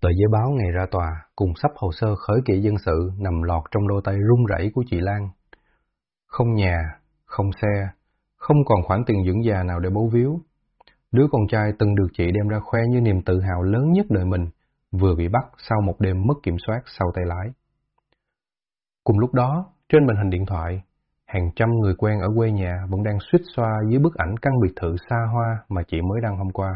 Tờ giấy báo ngày ra tòa cùng sắp hồ sơ khởi kiện dân sự nằm lọt trong đôi tay run rẩy của chị Lan. Không nhà, không xe, không còn khoản tiền dưỡng già nào để bấu víu. Đứa con trai từng được chị đem ra khoe như niềm tự hào lớn nhất đời mình, vừa bị bắt sau một đêm mất kiểm soát sau tay lái. Cùng lúc đó, trên màn hình điện thoại, hàng trăm người quen ở quê nhà vẫn đang suýt xoa dưới bức ảnh căn biệt thự xa hoa mà chị mới đăng hôm qua.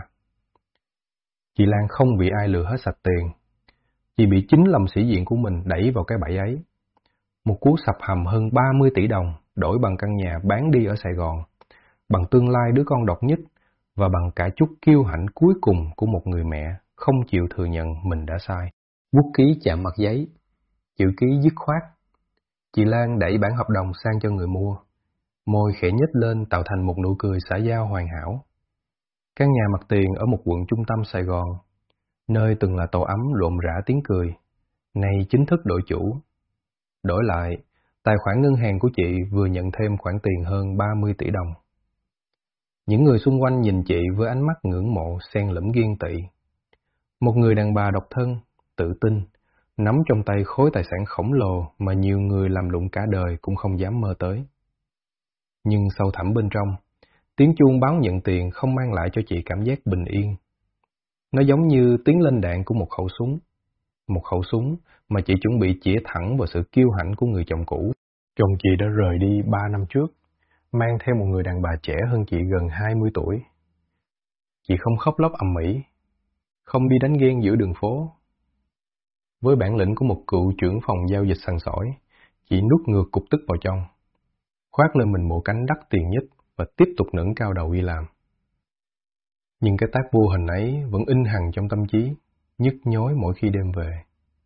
Chị Lan không bị ai lừa hết sạch tiền. Chị bị chính lòng sĩ diện của mình đẩy vào cái bẫy ấy. Một cú sập hầm hơn 30 tỷ đồng đổi bằng căn nhà bán đi ở Sài Gòn, bằng tương lai đứa con độc nhất và bằng cả chút kiêu hãnh cuối cùng của một người mẹ không chịu thừa nhận mình đã sai. Bút ký chạm mặt giấy, chữ ký dứt khoát. Chị Lan đẩy bản hợp đồng sang cho người mua. Môi khẽ nhếch lên tạo thành một nụ cười xã giao hoàn hảo. Căn nhà mặt tiền ở một quận trung tâm Sài Gòn, nơi từng là tổ ấm rộn rã tiếng cười, nay chính thức đổi chủ. Đổi lại, tài khoản ngân hàng của chị vừa nhận thêm khoản tiền hơn 30 tỷ đồng. Những người xung quanh nhìn chị với ánh mắt ngưỡng mộ xen lẫn ghen tị. Một người đàn bà độc thân, tự tin, nắm trong tay khối tài sản khổng lồ mà nhiều người làm lụng cả đời cũng không dám mơ tới. Nhưng sâu thẳm bên trong, tiếng chuông báo nhận tiền không mang lại cho chị cảm giác bình yên. Nó giống như tiếng lên đạn của một khẩu súng. Một khẩu súng mà chị chuẩn bị chĩa thẳng vào sự kiêu hãnh của người chồng cũ. Chồng chị đã rời đi 3 năm trước, mang theo một người đàn bà trẻ hơn chị gần 20 tuổi. Chị không khóc lóc ầm ĩ, không đi đánh ghen giữa đường phố. Với bản lĩnh của một cựu trưởng phòng giao dịch sành sỏi, chị nuốt ngược cục tức vào trong, khoác lên mình bộ cánh đắt tiền nhất và tiếp tục ngẩng cao đầu đi làm. Nhưng cái tác vô hình ấy vẫn in hằn trong tâm trí, nhức nhối mỗi khi đêm về.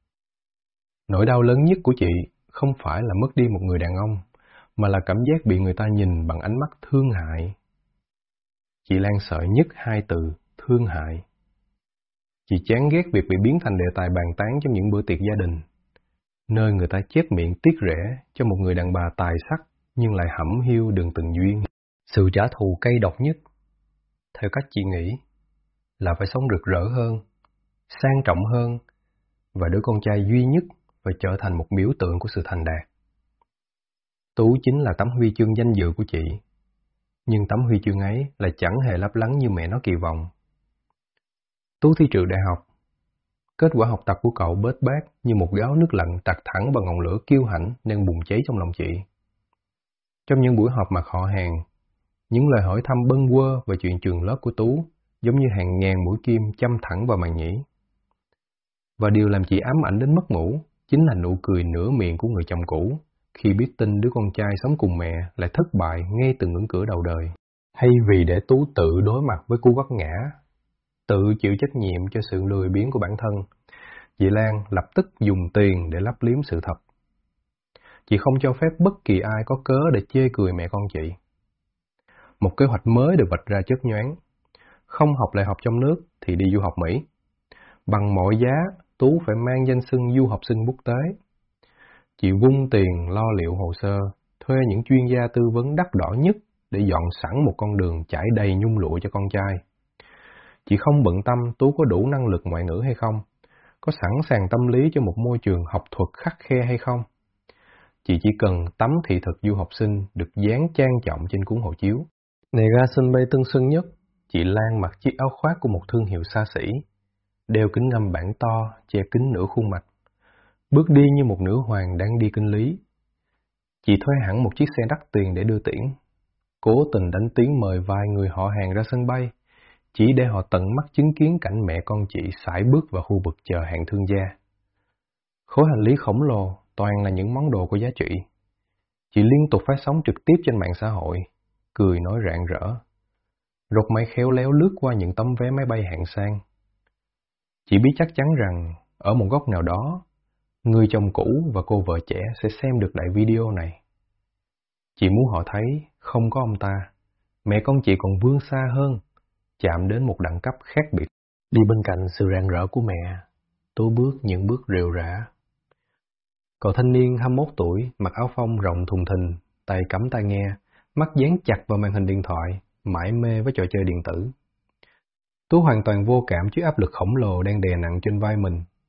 Nỗi đau lớn nhất của chị không phải là mất đi một người đàn ông, mà là cảm giác bị người ta nhìn bằng ánh mắt thương hại. Chị Lan sợ nhất hai từ thương hại. Chị chán ghét việc bị biến thành đề tài bàn tán trong những bữa tiệc gia đình, nơi người ta chép miệng tiếc rẻ cho một người đàn bà tài sắc nhưng lại hẩm hiu đường tình duyên. Sự trả thù cay độc nhất, theo cách chị nghĩ, là phải sống rực rỡ hơn, sang trọng hơn, và đứa con trai duy nhất phải trở thành một biểu tượng của sự thành đạt. Tú chính là tấm huy chương danh dự của chị, nhưng tấm huy chương ấy lại chẳng hề lấp lánh như mẹ nó kỳ vọng. Tú thi trượt đại học. Kết quả học tập của cậu bết bát như một gáo nước lạnh trặc thẳng vào ngọn lửa kiêu hãnh đang bùng cháy trong lòng chị. Trong những buổi họp mặt họ hàng, những lời hỏi thăm bâng quơ về chuyện trường lớp của Tú giống như hàng ngàn mũi kim châm thẳng vào màng nhĩ. Và điều làm chị ám ảnh đến mất ngủ chính là nụ cười nửa miệng của người chồng cũ khi biết tin đứa con trai sống cùng mẹ lại thất bại ngay từ ngưỡng cửa đầu đời. Hay vì để Tú tự đối mặt với cú vấp ngã, tự chịu trách nhiệm cho sự lười biếng của bản thân, chị Lan lập tức dùng tiền để lấp liếm sự thật. Chị không cho phép bất kỳ ai có cớ để chê cười mẹ con chị. Một kế hoạch mới được vạch ra chớp nhoáng. Không học đại học trong nước thì đi du học Mỹ. Bằng mọi giá, Tú phải mang danh xưng du học sinh quốc tế. Chị vung tiền lo liệu hồ sơ, thuê những chuyên gia tư vấn đắt đỏ nhất để dọn sẵn một con đường trải đầy nhung lụa cho con trai. Chị không bận tâm Tú có đủ năng lực ngoại ngữ hay không, có sẵn sàng tâm lý cho một môi trường học thuật khắt khe hay không. Chị chỉ cần tấm thị thực du học sinh được dán trang trọng trên cuốn hộ chiếu. Này ra sân bay Tân Sơn Nhất, chị Lan mặc chiếc áo khoác của một thương hiệu xa xỉ, đeo kính ngâm bản to, che kín nửa khuôn mặt, bước đi như một nữ hoàng đang đi kinh lý. Chị thuê hẳn một chiếc xe đắt tiền để đưa tiễn, cố tình đánh tiếng mời vài người họ hàng ra sân bay, chỉ để họ tận mắt chứng kiến cảnh mẹ con chị sải bước vào khu vực chờ hạng thương gia. Khối hành lý khổng lồ toàn là những món đồ có giá trị. Chị liên tục phát sóng trực tiếp trên mạng xã hội, cười nói rạng rỡ, rột máy khéo léo lướt qua những tấm vé máy bay hạng sang. Chị biết chắc chắn rằng, ở một góc nào đó, người chồng cũ và cô vợ trẻ sẽ xem được đại video này. Chị muốn họ thấy, không có ông ta, mẹ con chị còn vươn xa hơn, chạm đến một đẳng cấp khác biệt. Đi bên cạnh sự rạng rỡ của mẹ, Tú bước những bước rệu rã. Cậu thanh niên 21 tuổi, mặc áo phông rộng thùng thình, tay cắm tai nghe, mắt dán chặt vào màn hình điện thoại, mải mê với trò chơi điện tử. Tú hoàn toàn vô cảm trước áp lực khổng lồ đang đè nặng trên vai mình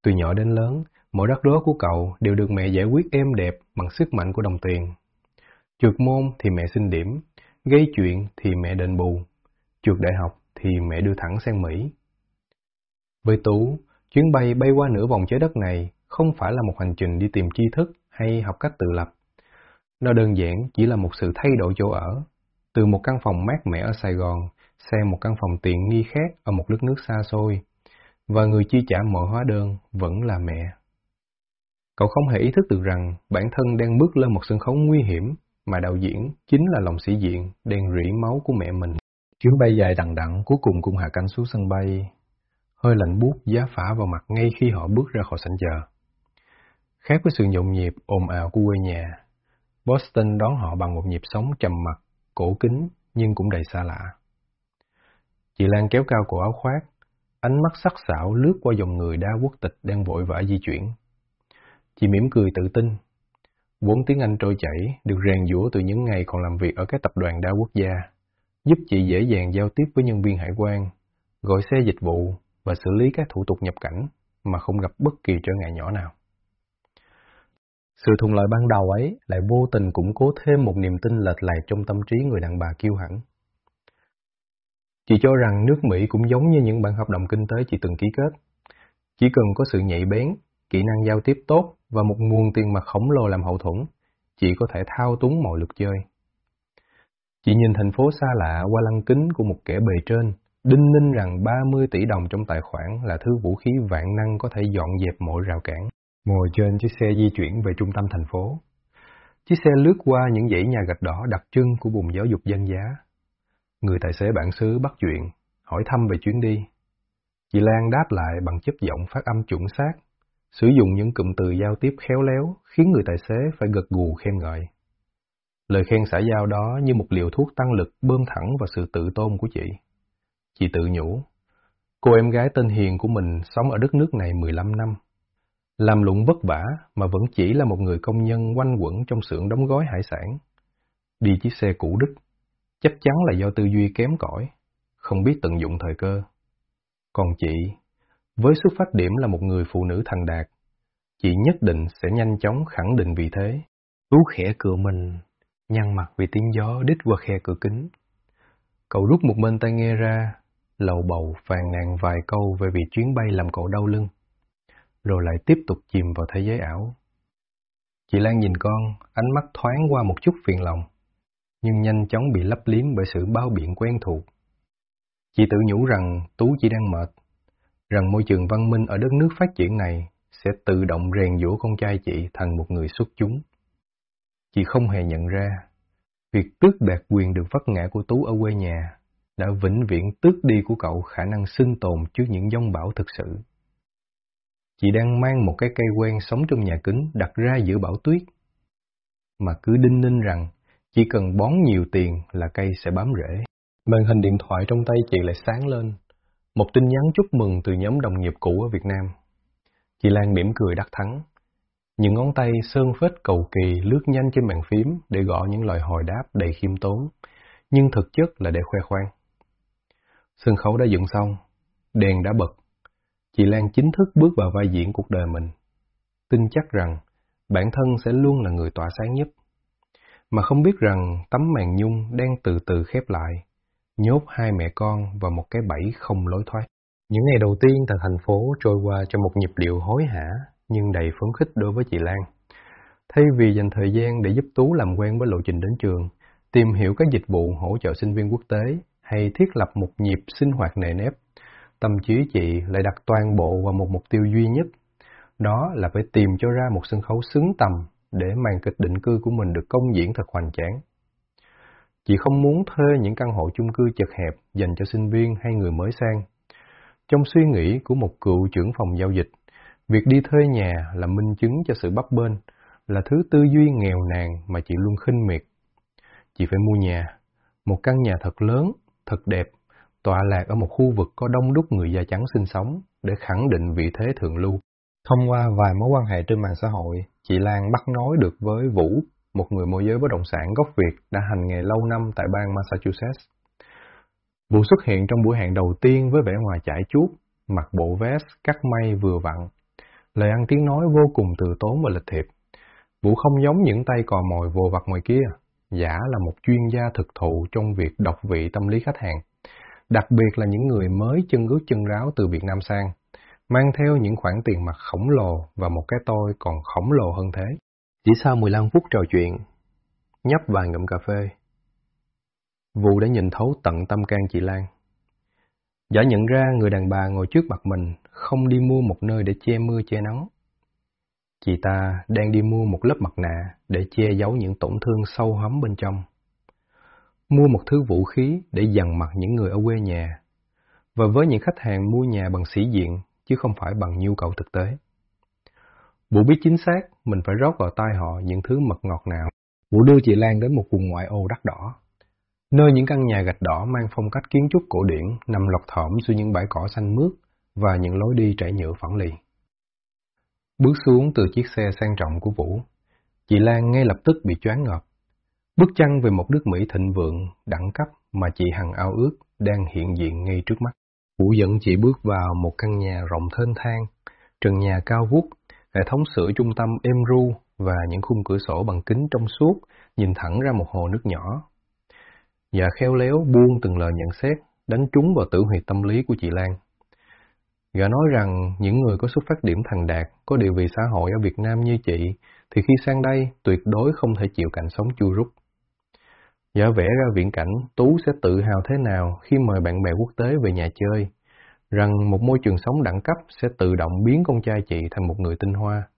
Từ nhỏ đến lớn, mọi rắc rối của cậu đều được mẹ giải quyết êm đẹp bằng sức mạnh của đồng tiền. Trượt môn thì mẹ xin điểm, gây chuyện thì mẹ đền bù, trượt đại học thì mẹ đưa thẳng sang Mỹ. Với Tú, chuyến bay bay qua nửa vòng trái đất này không phải là một hành trình đi tìm tri thức hay học cách tự lập. Nó đơn giản chỉ là một sự thay đổi chỗ ở, từ một căn phòng mát mẻ ở Sài Gòn sang một căn phòng tiện nghi khác ở một đất nước xa xôi, và người chi trả mọi hóa đơn vẫn là mẹ. Cậu không hề ý thức được rằng bản thân đang bước lên một sân khấu nguy hiểm mà đạo diễn chính là lòng sĩ diện đang rỉ máu của mẹ mình. Chuyến bay dài đằng đẵng cuối cùng cũng hạ cánh xuống sân bay. Hơi lạnh buốt giá phả vào mặt ngay khi họ bước ra khỏi sảnh chờ. Khác với sự nhộn nhịp, ồn ào của quê nhà, Boston đón họ bằng một nhịp sống trầm mặc, cổ kính nhưng cũng đầy xa lạ. Chị Lan kéo cao cổ áo khoác, ánh mắt sắc sảo lướt qua dòng người đa quốc tịch đang vội vã di chuyển. Chị mỉm cười tự tin. Vốn tiếng Anh trôi chảy được rèn giũa từ những ngày còn làm việc ở các tập đoàn đa quốc gia, giúp chị dễ dàng giao tiếp với nhân viên hải quan, gọi xe dịch vụ và xử lý các thủ tục nhập cảnh mà không gặp bất kỳ trở ngại nhỏ nào. Sự thuận lợi ban đầu ấy lại vô tình củng cố thêm một niềm tin lệch lạc trong tâm trí người đàn bà kiêu hãnh. Chị cho rằng nước Mỹ cũng giống như những bản hợp đồng kinh tế chị từng ký kết. Chỉ cần có sự nhạy bén, kỹ năng giao tiếp tốt và một nguồn tiền mặt khổng lồ làm hậu thuẫn, chị có thể thao túng mọi lượt chơi. Chị nhìn thành phố xa lạ qua lăng kính của một kẻ bề trên, đinh ninh rằng 30 tỷ đồng trong tài khoản là thứ vũ khí vạn năng có thể dọn dẹp mọi rào cản. Ngồi trên chiếc xe di chuyển về trung tâm thành phố. Chiếc xe lướt qua những dãy nhà gạch đỏ đặc trưng của vùng giáo dục danh giá. Người tài xế bản xứ bắt chuyện, hỏi thăm về chuyến đi. Chị Lan đáp lại bằng chất giọng phát âm chuẩn xác, sử dụng những cụm từ giao tiếp khéo léo khiến người tài xế phải gật gù khen ngợi. Lời khen xã giao đó như một liều thuốc tăng lực bơm thẳng vào sự tự tôn của chị. Chị tự nhủ, cô em gái tên Hiền của mình sống ở đất nước này 15 năm. Làm lụng vất vả mà vẫn chỉ là một người công nhân quanh quẩn trong xưởng đóng gói hải sản. Đi chiếc xe cũ đích, chắc chắn là do tư duy kém cỏi, không biết tận dụng thời cơ. Còn chị, với xuất phát điểm là một người phụ nữ thành đạt, chị nhất định sẽ nhanh chóng khẳng định vị thế. Tú khẽ cựa mình, nhăn mặt vì tiếng gió đít qua khe cửa kính. Cậu rút một bên tai nghe ra, lầu bầu phàn nàn vài câu về việc chuyến bay làm cậu đau lưng, rồi lại tiếp tục chìm vào thế giới ảo. Chị Lan nhìn con, ánh mắt thoáng qua một chút phiền lòng, nhưng nhanh chóng bị lấp liếm bởi sự bao biện quen thuộc. Chị tự nhủ rằng Tú chỉ đang mệt, rằng môi trường văn minh ở đất nước phát triển này sẽ tự động rèn giũa con trai chị thành một người xuất chúng. Chị không hề nhận ra, việc tước đoạt quyền được vấp ngã của Tú ở quê nhà đã vĩnh viễn tước đi của cậu khả năng sinh tồn trước những giông bão thực sự. Chị đang mang một cái cây quen sống trong nhà kính đặt ra giữa bão tuyết, mà cứ đinh ninh rằng chỉ cần bón nhiều tiền là cây sẽ bám rễ. Màn hình điện thoại trong tay chị lại sáng lên, một tin nhắn chúc mừng từ nhóm đồng nghiệp cũ ở Việt Nam. Chị Lan mỉm cười đắc thắng. Những ngón tay sơn phết cầu kỳ lướt nhanh trên bàn phím để gõ những lời hồi đáp đầy khiêm tốn, nhưng thực chất là để khoe khoang. Sân khấu đã dựng xong, đèn đã bật. Chị Lan chính thức bước vào vai diễn cuộc đời mình, tin chắc rằng bản thân sẽ luôn là người tỏa sáng nhất, mà không biết rằng tấm màn nhung đang từ từ khép lại, nhốt hai mẹ con vào một cái bẫy không lối thoát. Những ngày đầu tiên tại thành phố trôi qua trong một nhịp điệu hối hả nhưng đầy phấn khích đối với chị Lan. Thay vì dành thời gian để giúp Tú làm quen với lộ trình đến trường, tìm hiểu các dịch vụ hỗ trợ sinh viên quốc tế hay thiết lập một nhịp sinh hoạt nề nếp, tâm trí chị lại đặt toàn bộ vào một mục tiêu duy nhất, đó là phải tìm cho ra một sân khấu xứng tầm để màn kịch định cư của mình được công diễn thật hoành tráng. Chị không muốn thuê những căn hộ chung cư chật hẹp dành cho sinh viên hay người mới sang. Trong suy nghĩ của một cựu trưởng phòng giao dịch, việc đi thuê nhà là minh chứng cho sự bấp bênh, là thứ tư duy nghèo nàn mà chị luôn khinh miệt. Chị phải mua nhà, một căn nhà thật lớn, thật đẹp, tọa lạc ở một khu vực có đông đúc người da trắng sinh sống để khẳng định vị thế thượng lưu. Thông qua vài mối quan hệ trên mạng xã hội, chị Lan bắt nối được với Vũ, một người môi giới bất động sản gốc Việt đã hành nghề lâu năm tại bang Massachusetts. Vũ xuất hiện trong buổi hẹn đầu tiên với vẻ ngoài chải chuốt, mặc bộ vest cắt may vừa vặn, Lời ăn tiếng nói vô cùng từ tốn và lịch thiệp. Vũ không giống những tay cò mồi vồ vặt ngoài kia, Gã là một chuyên gia thực thụ trong việc đọc vị tâm lý khách hàng, đặc biệt là những người mới chân ướt chân ráo từ Việt Nam sang, mang theo những khoản tiền mặt khổng lồ và một cái tôi còn khổng lồ hơn thế. Chỉ sau 15 phút trò chuyện, nhấp vài ngụm cà phê, Vũ đã nhìn thấu tận tâm can chị Lan. Gã nhận ra người đàn bà ngồi trước mặt mình không đi mua một nơi để che mưa che nắng. Chị ta đang đi mua một lớp mặt nạ để che giấu những tổn thương sâu hắm bên trong. Mua một thứ vũ khí để dằn mặt những người ở quê nhà, và với những khách hàng mua nhà bằng sĩ diện chứ không phải bằng nhu cầu thực tế. Vũ biết chính xác mình phải rót vào tai họ những thứ mật ngọt nào. Vũ đưa chị Lan đến một vùng ngoại ô đắt đỏ, nơi những căn nhà gạch đỏ mang phong cách kiến trúc cổ điển nằm lọt thỏm dưới những bãi cỏ xanh mướt và những lối đi trải nhựa phẳng lì. Bước xuống từ chiếc xe sang trọng của Vũ, chị Lan ngay lập tức bị choáng ngợp. Bức tranh về một nước Mỹ thịnh vượng, đẳng cấp mà chị hằng ao ước đang hiện diện ngay trước mắt. Vũ dẫn chị bước vào một căn nhà rộng thênh thang, trần nhà cao vút, hệ thống sưởi trung tâm êm ru và những khung cửa sổ bằng kính trong suốt nhìn thẳng ra một hồ nước nhỏ. Và khéo léo buông từng lời nhận xét, đánh trúng vào tử huyệt tâm lý của chị Lan. Gã nói rằng những người có xuất phát điểm thành đạt, có địa vị xã hội ở Việt Nam như chị, thì khi sang đây tuyệt đối không thể chịu cảnh sống chua rút. Gã vẽ ra viễn cảnh Tú sẽ tự hào thế nào khi mời bạn bè quốc tế về nhà chơi, rằng một môi trường sống đẳng cấp sẽ tự động biến con trai chị thành một người tinh hoa.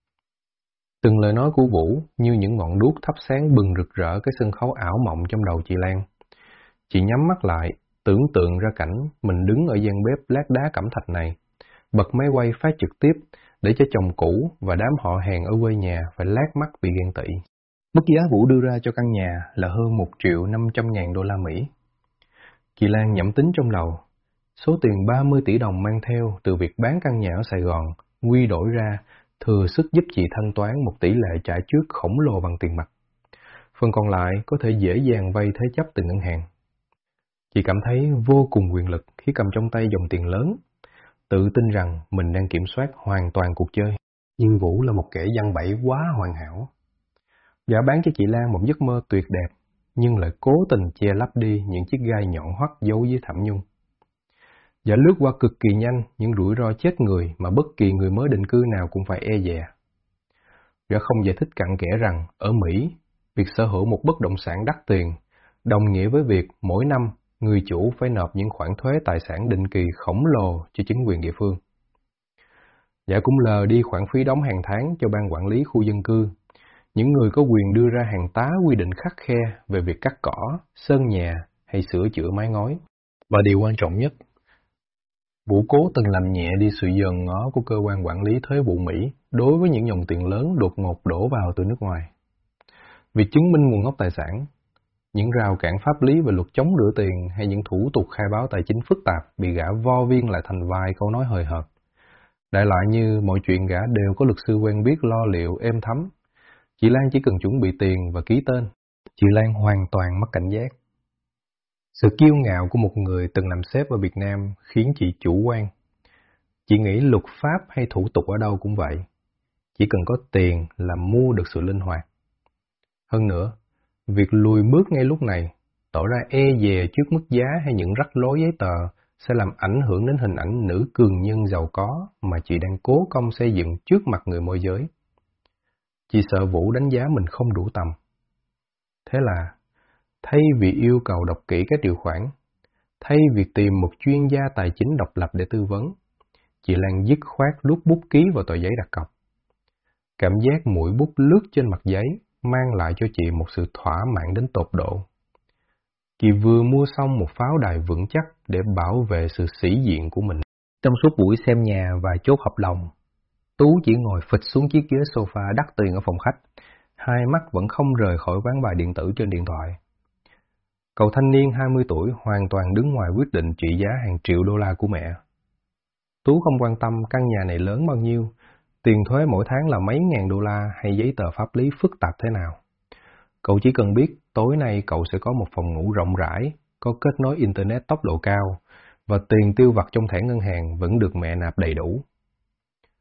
Từng lời nói của Vũ như những ngọn đuốc thắp sáng bừng rực rỡ cái sân khấu ảo mộng trong đầu chị Lan. Chị nhắm mắt lại, tưởng tượng ra cảnh mình đứng ở gian bếp lát đá cẩm thạch này, bật máy quay phát trực tiếp để cho chồng cũ và đám họ hàng ở quê nhà phải lác mắt vì ghen tị. Mức giá Vũ đưa ra cho căn nhà là hơn 1.500.000 đô la Mỹ. Chị Lan nhẩm tính trong đầu, số tiền 30 tỷ đồng mang theo từ việc bán căn nhà ở Sài Gòn quy đổi ra thừa sức giúp chị thanh toán một tỷ lệ trả trước khổng lồ bằng tiền mặt. Phần còn lại có thể dễ dàng vay thế chấp từ ngân hàng. Chị cảm thấy vô cùng quyền lực khi cầm trong tay dòng tiền lớn, tự tin rằng mình đang kiểm soát hoàn toàn cuộc chơi. Nhưng Vũ là một kẻ giăng bẫy quá hoàn hảo. Gã bán cho chị Lan một giấc mơ tuyệt đẹp, nhưng lại cố tình che lấp đi những chiếc gai nhọn hoắt giấu dưới thảm nhung. Gã lướt qua cực kỳ nhanh những rủi ro chết người mà bất kỳ người mới định cư nào cũng phải e dè. Gã không giải thích cặn kẽ rằng ở Mỹ, việc sở hữu một bất động sản đắt tiền đồng nghĩa với việc mỗi năm người chủ phải nộp những khoản thuế tài sản định kỳ khổng lồ cho chính quyền địa phương. Gã cũng lờ đi khoản phí đóng hàng tháng cho ban quản lý khu dân cư, những người có quyền đưa ra hàng tá quy định khắt khe về việc cắt cỏ, sơn nhà hay sửa chữa mái ngói. Và điều quan trọng nhất, Vũ cố từng làm nhẹ đi sự dòm ngó của cơ quan quản lý thuế vụ Mỹ đối với những dòng tiền lớn đột ngột đổ vào từ nước ngoài. Việc chứng minh nguồn gốc tài sản, những rào cản pháp lý về luật chống rửa tiền hay những thủ tục khai báo tài chính phức tạp bị gã vo viên lại thành vài câu nói hời hợt. Đại loại như mọi chuyện gã đều có luật sư quen biết lo liệu êm thấm. Chị Lan chỉ cần chuẩn bị tiền và ký tên. Chị Lan hoàn toàn mất cảnh giác. Sự kiêu ngạo của một người từng làm sếp ở Việt Nam khiến chị chủ quan. Chị nghĩ luật pháp hay thủ tục ở đâu cũng vậy. Chỉ cần có tiền là mua được sự linh hoạt. Hơn nữa, việc lùi bước ngay lúc này, tỏ ra e dè trước mức giá hay những rắc rối giấy tờ sẽ làm ảnh hưởng đến hình ảnh nữ cường nhân giàu có mà chị đang cố công xây dựng trước mặt người môi giới. Chị sợ Vũ đánh giá mình không đủ tầm. Thế là, thay vì yêu cầu đọc kỹ các điều khoản, thay vì tìm một chuyên gia tài chính độc lập để tư vấn, chị Lan dứt khoát rút bút ký vào tờ giấy đặt cọc. Cảm giác mũi bút lướt trên mặt giấy mang lại cho chị một sự thỏa mãn đến tột độ. Chị vừa mua xong một pháo đài vững chắc để bảo vệ sự sĩ diện của mình. Trong suốt buổi xem nhà và chốt hợp đồng, Tú chỉ ngồi phịch xuống chiếc ghế sofa đắt tiền ở phòng khách, hai mắt vẫn không rời khỏi ván bài điện tử trên điện thoại. Cậu thanh niên 20 tuổi hoàn toàn đứng ngoài quyết định trị giá hàng triệu đô la của mẹ. Tú không quan tâm căn nhà này lớn bao nhiêu, tiền thuế mỗi tháng là mấy ngàn đô la hay giấy tờ pháp lý phức tạp thế nào. Cậu chỉ cần biết tối nay cậu sẽ có một phòng ngủ rộng rãi, có kết nối Internet tốc độ cao, và tiền tiêu vặt trong thẻ ngân hàng vẫn được mẹ nạp đầy đủ.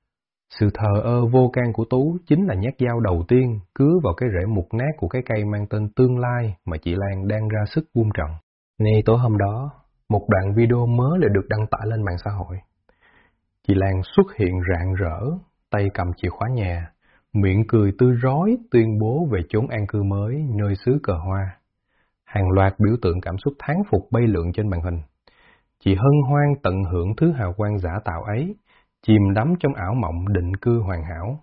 Sự thờ ơ vô can của Tú chính là nhát dao đầu tiên cứa vào cái rễ mục nát của cái cây mang tên Tương Lai mà chị Lan đang ra sức vun trồng. Ngay tối hôm đó, một đoạn video mới lại được đăng tải lên mạng xã hội. Chị Lan xuất hiện rạng rỡ, tay cầm chìa khóa nhà, miệng cười tươi rói tuyên bố về chốn an cư mới nơi xứ cờ hoa. Hàng loạt biểu tượng cảm xúc thán phục bay lượn trên màn hình. Chị hân hoan tận hưởng thứ hào quang giả tạo ấy, chìm đắm trong ảo mộng định cư hoàn hảo.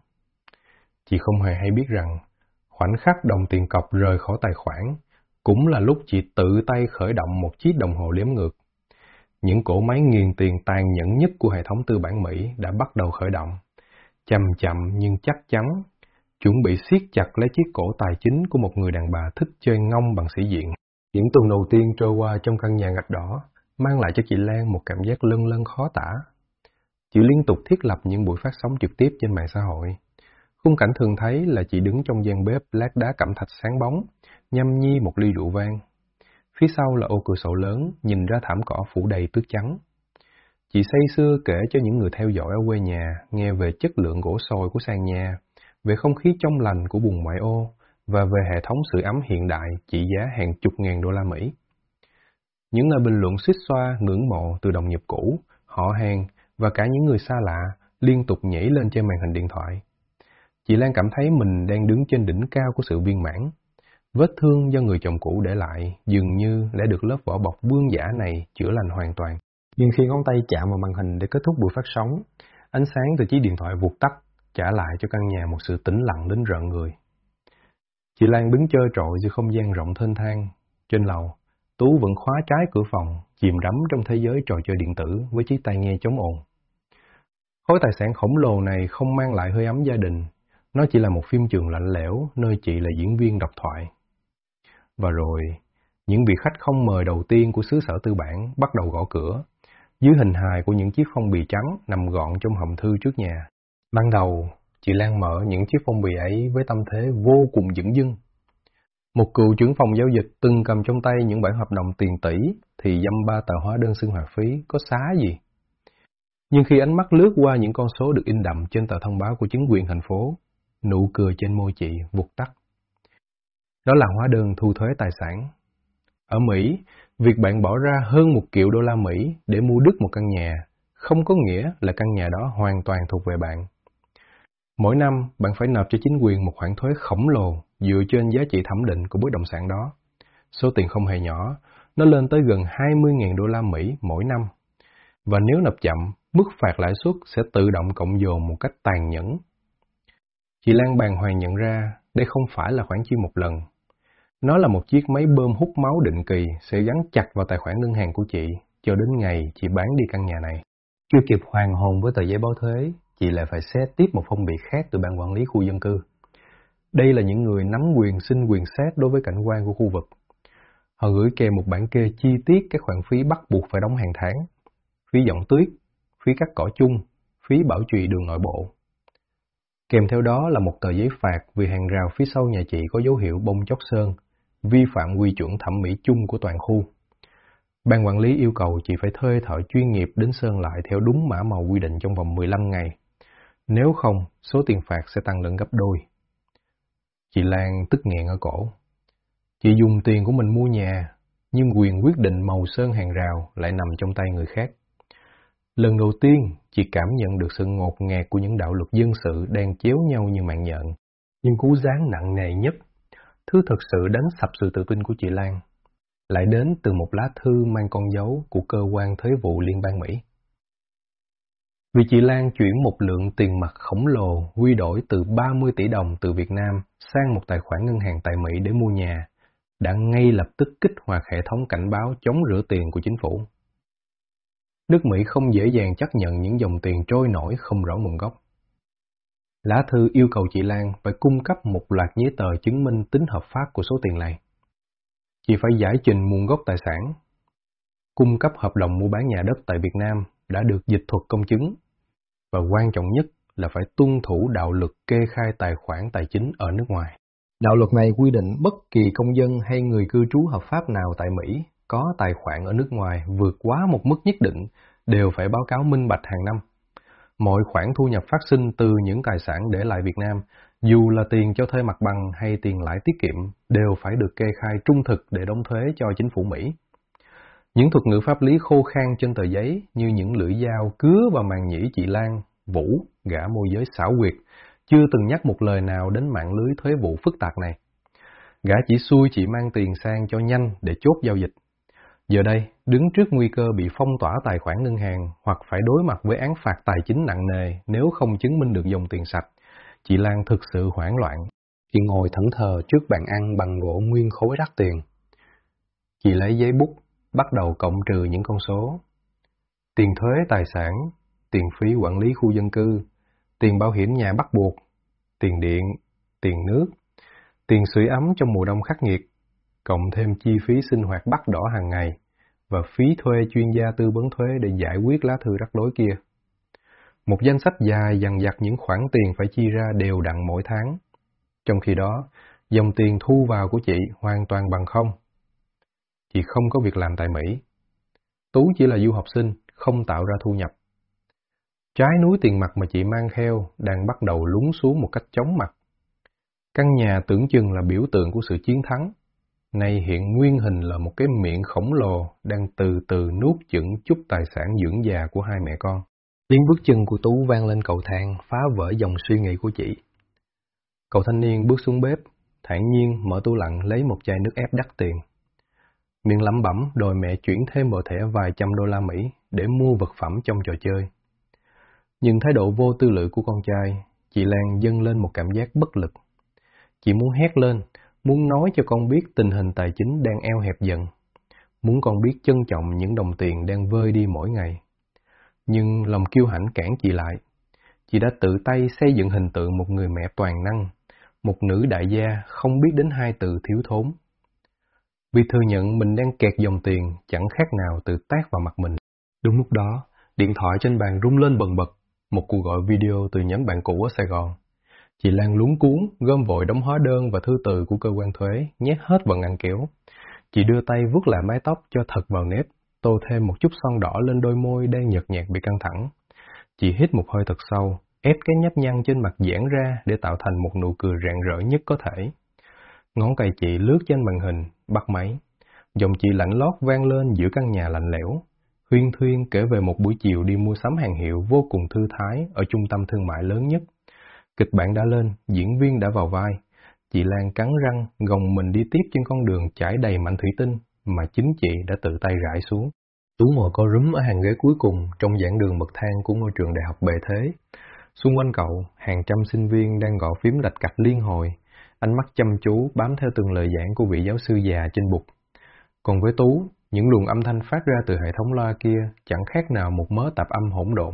Chị không hề hay biết rằng, khoảnh khắc đồng tiền cọc rời khỏi tài khoản, cũng là lúc chị tự tay khởi động một chiếc đồng hồ đếm ngược. Những cỗ máy nghiền tiền tàn nhẫn nhất của hệ thống tư bản Mỹ đã bắt đầu khởi động. Chậm chậm nhưng chắc chắn, chuẩn bị siết chặt lấy chiếc cổ tài chính của một người đàn bà thích chơi ngông bằng sĩ diện. Những tuần đầu tiên trôi qua trong căn nhà gạch đỏ mang lại cho chị Lan một cảm giác lâng lâng khó tả. Chị liên tục thiết lập những buổi phát sóng trực tiếp trên mạng xã hội. Khung cảnh thường thấy là chị đứng trong gian bếp lát đá cẩm thạch sáng bóng, nhâm nhi một ly rượu vang. Phía sau là ô cửa sổ lớn, nhìn ra thảm cỏ phủ đầy tuyết trắng. Chị say sưa kể cho những người theo dõi ở quê nhà nghe về chất lượng gỗ sồi của sàn nhà, về không khí trong lành của vùng ngoại ô và về hệ thống sưởi ấm hiện đại trị giá hàng chục ngàn đô la Mỹ. Những lời bình luận xuýt xoa, ngưỡng mộ từ đồng nghiệp cũ, họ hàng và cả những người xa lạ liên tục nhảy lên trên màn hình điện thoại. Chị Lan cảm thấy mình đang đứng trên đỉnh cao của sự viên mãn. Vết thương do người chồng cũ để lại dường như đã được lớp vỏ bọc vương giả này chữa lành hoàn toàn. Nhưng khi ngón tay chạm vào màn hình để kết thúc buổi phát sóng, ánh sáng từ chiếc điện thoại vụt tắt, trả lại cho căn nhà một sự tĩnh lặng đến rợn người. Chị Lan đứng trơ trọi giữa không gian rộng thênh thang. Trên lầu, Tú vẫn khóa trái cửa phòng, chìm đắm trong thế giới trò chơi điện tử với chiếc tai nghe chống ồn. Khối tài sản khổng lồ này không mang lại hơi ấm gia đình, nó chỉ là một phim trường lạnh lẽo nơi chị là diễn viên độc thoại. Và rồi, những vị khách không mời đầu tiên của xứ sở tư bản bắt đầu gõ cửa, dưới hình hài của những chiếc phong bì trắng nằm gọn trong hòm thư trước nhà. Ban đầu, chị Lan mở những chiếc phong bì ấy với tâm thế vô cùng dửng dưng. Một cựu trưởng phòng giao dịch từng cầm trong tay những bản hợp đồng tiền tỷ thì dăm ba tờ hóa đơn sinh hoạt phí có xá gì. Nhưng khi ánh mắt lướt qua những con số được in đậm trên tờ thông báo của chính quyền thành phố, nụ cười trên môi chị vụt tắt. Đó là hóa đơn thu thuế tài sản. Ở Mỹ, việc bạn bỏ ra hơn 1 triệu đô la Mỹ để mua đứt một căn nhà không có nghĩa là căn nhà đó hoàn toàn thuộc về bạn. Mỗi năm, bạn phải nộp cho chính quyền một khoản thuế khổng lồ dựa trên giá trị thẩm định của bất động sản đó. Số tiền không hề nhỏ, nó lên tới gần 20.000 đô la Mỹ mỗi năm. Và nếu nộp chậm, mức phạt lãi suất sẽ tự động cộng dồn một cách tàn nhẫn. Chị Lan bàng hoàng nhận ra đây không phải là khoản chi một lần. Nó là một chiếc máy bơm hút máu định kỳ sẽ gắn chặt vào tài khoản ngân hàng của chị cho đến ngày chị bán đi căn nhà này. Chưa kịp hoàn hồn với tờ giấy báo thuế, chị lại phải xét tiếp một phong bì khác từ ban quản lý khu dân cư. Đây là những người nắm quyền xin quyền xét đối với cảnh quan của khu vực. Họ gửi kèm một bản kê chi tiết các khoản phí bắt buộc phải đóng hàng tháng: phí dọn tuyết, phí cắt cỏ chung, phí bảo trì đường nội bộ. Kèm theo đó là một tờ giấy phạt vì hàng rào phía sau nhà chị có dấu hiệu bong chóc sơn, vi phạm quy chuẩn thẩm mỹ chung của toàn khu. Ban quản lý yêu cầu chị phải thuê thợ chuyên nghiệp đến sơn lại theo đúng mã màu quy định trong vòng 15 ngày. Nếu không, số tiền phạt sẽ tăng lên gấp đôi. Chị Lan tức nghẹn ở cổ. Chị dùng tiền của mình mua nhà, nhưng quyền quyết định màu sơn hàng rào lại nằm trong tay người khác. Lần đầu tiên, chị cảm nhận được sự ngột ngạt của những đạo luật dân sự đang chéo nhau như mạng nhện. Nhưng cú giáng nặng nề nhất, thứ thực sự đánh sập sự tự tin của chị Lan, lại đến từ một lá thư mang con dấu của cơ quan thuế vụ liên bang Mỹ. Vì chị Lan chuyển một lượng tiền mặt khổng lồ quy đổi từ 30 tỷ đồng từ Việt Nam sang một tài khoản ngân hàng tại Mỹ để mua nhà, đã ngay lập tức kích hoạt hệ thống cảnh báo chống rửa tiền của chính phủ. Nước Mỹ không dễ dàng chấp nhận những dòng tiền trôi nổi không rõ nguồn gốc. Lá thư yêu cầu chị Lan phải cung cấp một loạt giấy tờ chứng minh tính hợp pháp của số tiền này. Chị phải giải trình nguồn gốc tài sản, cung cấp hợp đồng mua bán nhà đất tại Việt Nam đã được dịch thuật công chứng, và quan trọng nhất là phải tuân thủ đạo luật kê khai tài khoản tài chính ở nước ngoài. Đạo luật này quy định bất kỳ công dân hay người cư trú hợp pháp nào tại Mỹ có tài khoản ở nước ngoài vượt quá một mức nhất định đều phải báo cáo minh bạch hàng năm. Mọi khoản thu nhập phát sinh từ những tài sản để lại Việt Nam, dù là tiền cho thuê mặt bằng hay tiền lãi tiết kiệm, đều phải được kê khai trung thực để đóng thuế cho chính phủ Mỹ. Những thuật ngữ pháp lý khô khan trên tờ giấy như những lưỡi dao cứa vào màng nhĩ chị Lan, Vũ, gã môi giới xảo quyệt, chưa từng nhắc một lời nào đến mạng lưới thuế vụ phức tạp này. Gã chỉ xui chị mang tiền sang cho nhanh để chốt giao dịch. Giờ đây, đứng trước nguy cơ bị phong tỏa tài khoản ngân hàng hoặc phải đối mặt với án phạt tài chính nặng nề nếu không chứng minh được dòng tiền sạch, chị Lan thực sự hoảng loạn. Chị ngồi thẫn thờ trước bàn ăn bằng gỗ nguyên khối đắt tiền. Chị lấy giấy bút, bắt đầu cộng trừ những con số. Tiền thuế tài sản, tiền phí quản lý khu dân cư, tiền bảo hiểm nhà bắt buộc, tiền điện, tiền nước, tiền sưởi ấm trong mùa đông khắc nghiệt, cộng thêm chi phí sinh hoạt bắt đỏ hàng ngày và phí thuê chuyên gia tư vấn thuế để giải quyết lá thư rắc rối kia. Một danh sách dài dằng dặc những khoản tiền phải chi ra đều đặn mỗi tháng. Trong khi đó, dòng tiền thu vào của chị hoàn toàn bằng không. Chị không có việc làm tại Mỹ. Tú chỉ là du học sinh, không tạo ra thu nhập. Trái núi tiền mặt mà chị mang theo đang bắt đầu lún xuống một cách chóng mặt. Căn nhà tưởng chừng là biểu tượng của sự chiến thắng, nay hiện nguyên hình là một cái miệng khổng lồ đang từ từ nuốt chửng chút tài sản dưỡng già của hai mẹ con. Tiếng bước chân của Tú vang lên cầu thang, phá vỡ dòng suy nghĩ của chị. Cậu thanh niên bước xuống bếp, thản nhiên mở tủ lạnh lấy một chai nước ép đắt tiền. Miệng lẩm bẩm đòi mẹ chuyển thêm bộ thẻ vài trăm đô la Mỹ để mua vật phẩm trong trò chơi. Nhưng thái độ vô tư lự của con trai, chị Lan dâng lên một cảm giác bất lực. Chị muốn hét lên, muốn nói cho con biết tình hình tài chính đang eo hẹp dần, muốn con biết trân trọng những đồng tiền đang vơi đi mỗi ngày. Nhưng lòng kiêu hãnh cản chị lại. Chị đã tự tay xây dựng hình tượng một người mẹ toàn năng, một nữ đại gia không biết đến hai từ thiếu thốn. Vì thừa nhận mình đang kẹt dòng tiền chẳng khác nào tự tát vào mặt mình. Đúng lúc đó, điện thoại trên bàn rung lên bần bật, một cuộc gọi video từ nhóm bạn cũ ở Sài Gòn. Chị Lan luống cuống, gom vội đóng hóa đơn và thư từ của cơ quan thuế, nhét hết vào ngăn kéo. Chị đưa tay vuốt lại mái tóc cho thật vào nếp, tô thêm một chút son đỏ lên đôi môi đang nhợt nhạt bị căng thẳng. Chị hít một hơi thật sâu, ép cái nhấp nhăn trên mặt giãn ra để tạo thành một nụ cười rạng rỡ nhất có thể. Ngón tay chị lướt trên màn hình, bắt máy. Giọng chị lạnh lót vang lên giữa căn nhà lạnh lẽo. Huyên thuyên kể về một buổi chiều đi mua sắm hàng hiệu vô cùng thư thái ở trung tâm thương mại lớn nhất. Kịch bản đã lên, diễn viên đã vào vai. Chị Lan cắn răng, gồng mình đi tiếp trên con đường trải đầy mảnh thủy tinh mà chính chị đã tự tay rải xuống. Tú ngồi co rúm ở hàng ghế cuối cùng trong giảng đường bậc thang của ngôi trường đại học bề thế. Xung quanh cậu, hàng trăm sinh viên đang gõ phím lạch cạch liên hồi, ánh mắt chăm chú bám theo từng lời giảng của vị giáo sư già trên bục. Còn với Tú, những luồng âm thanh phát ra từ hệ thống loa kia chẳng khác nào một mớ tạp âm hỗn độn.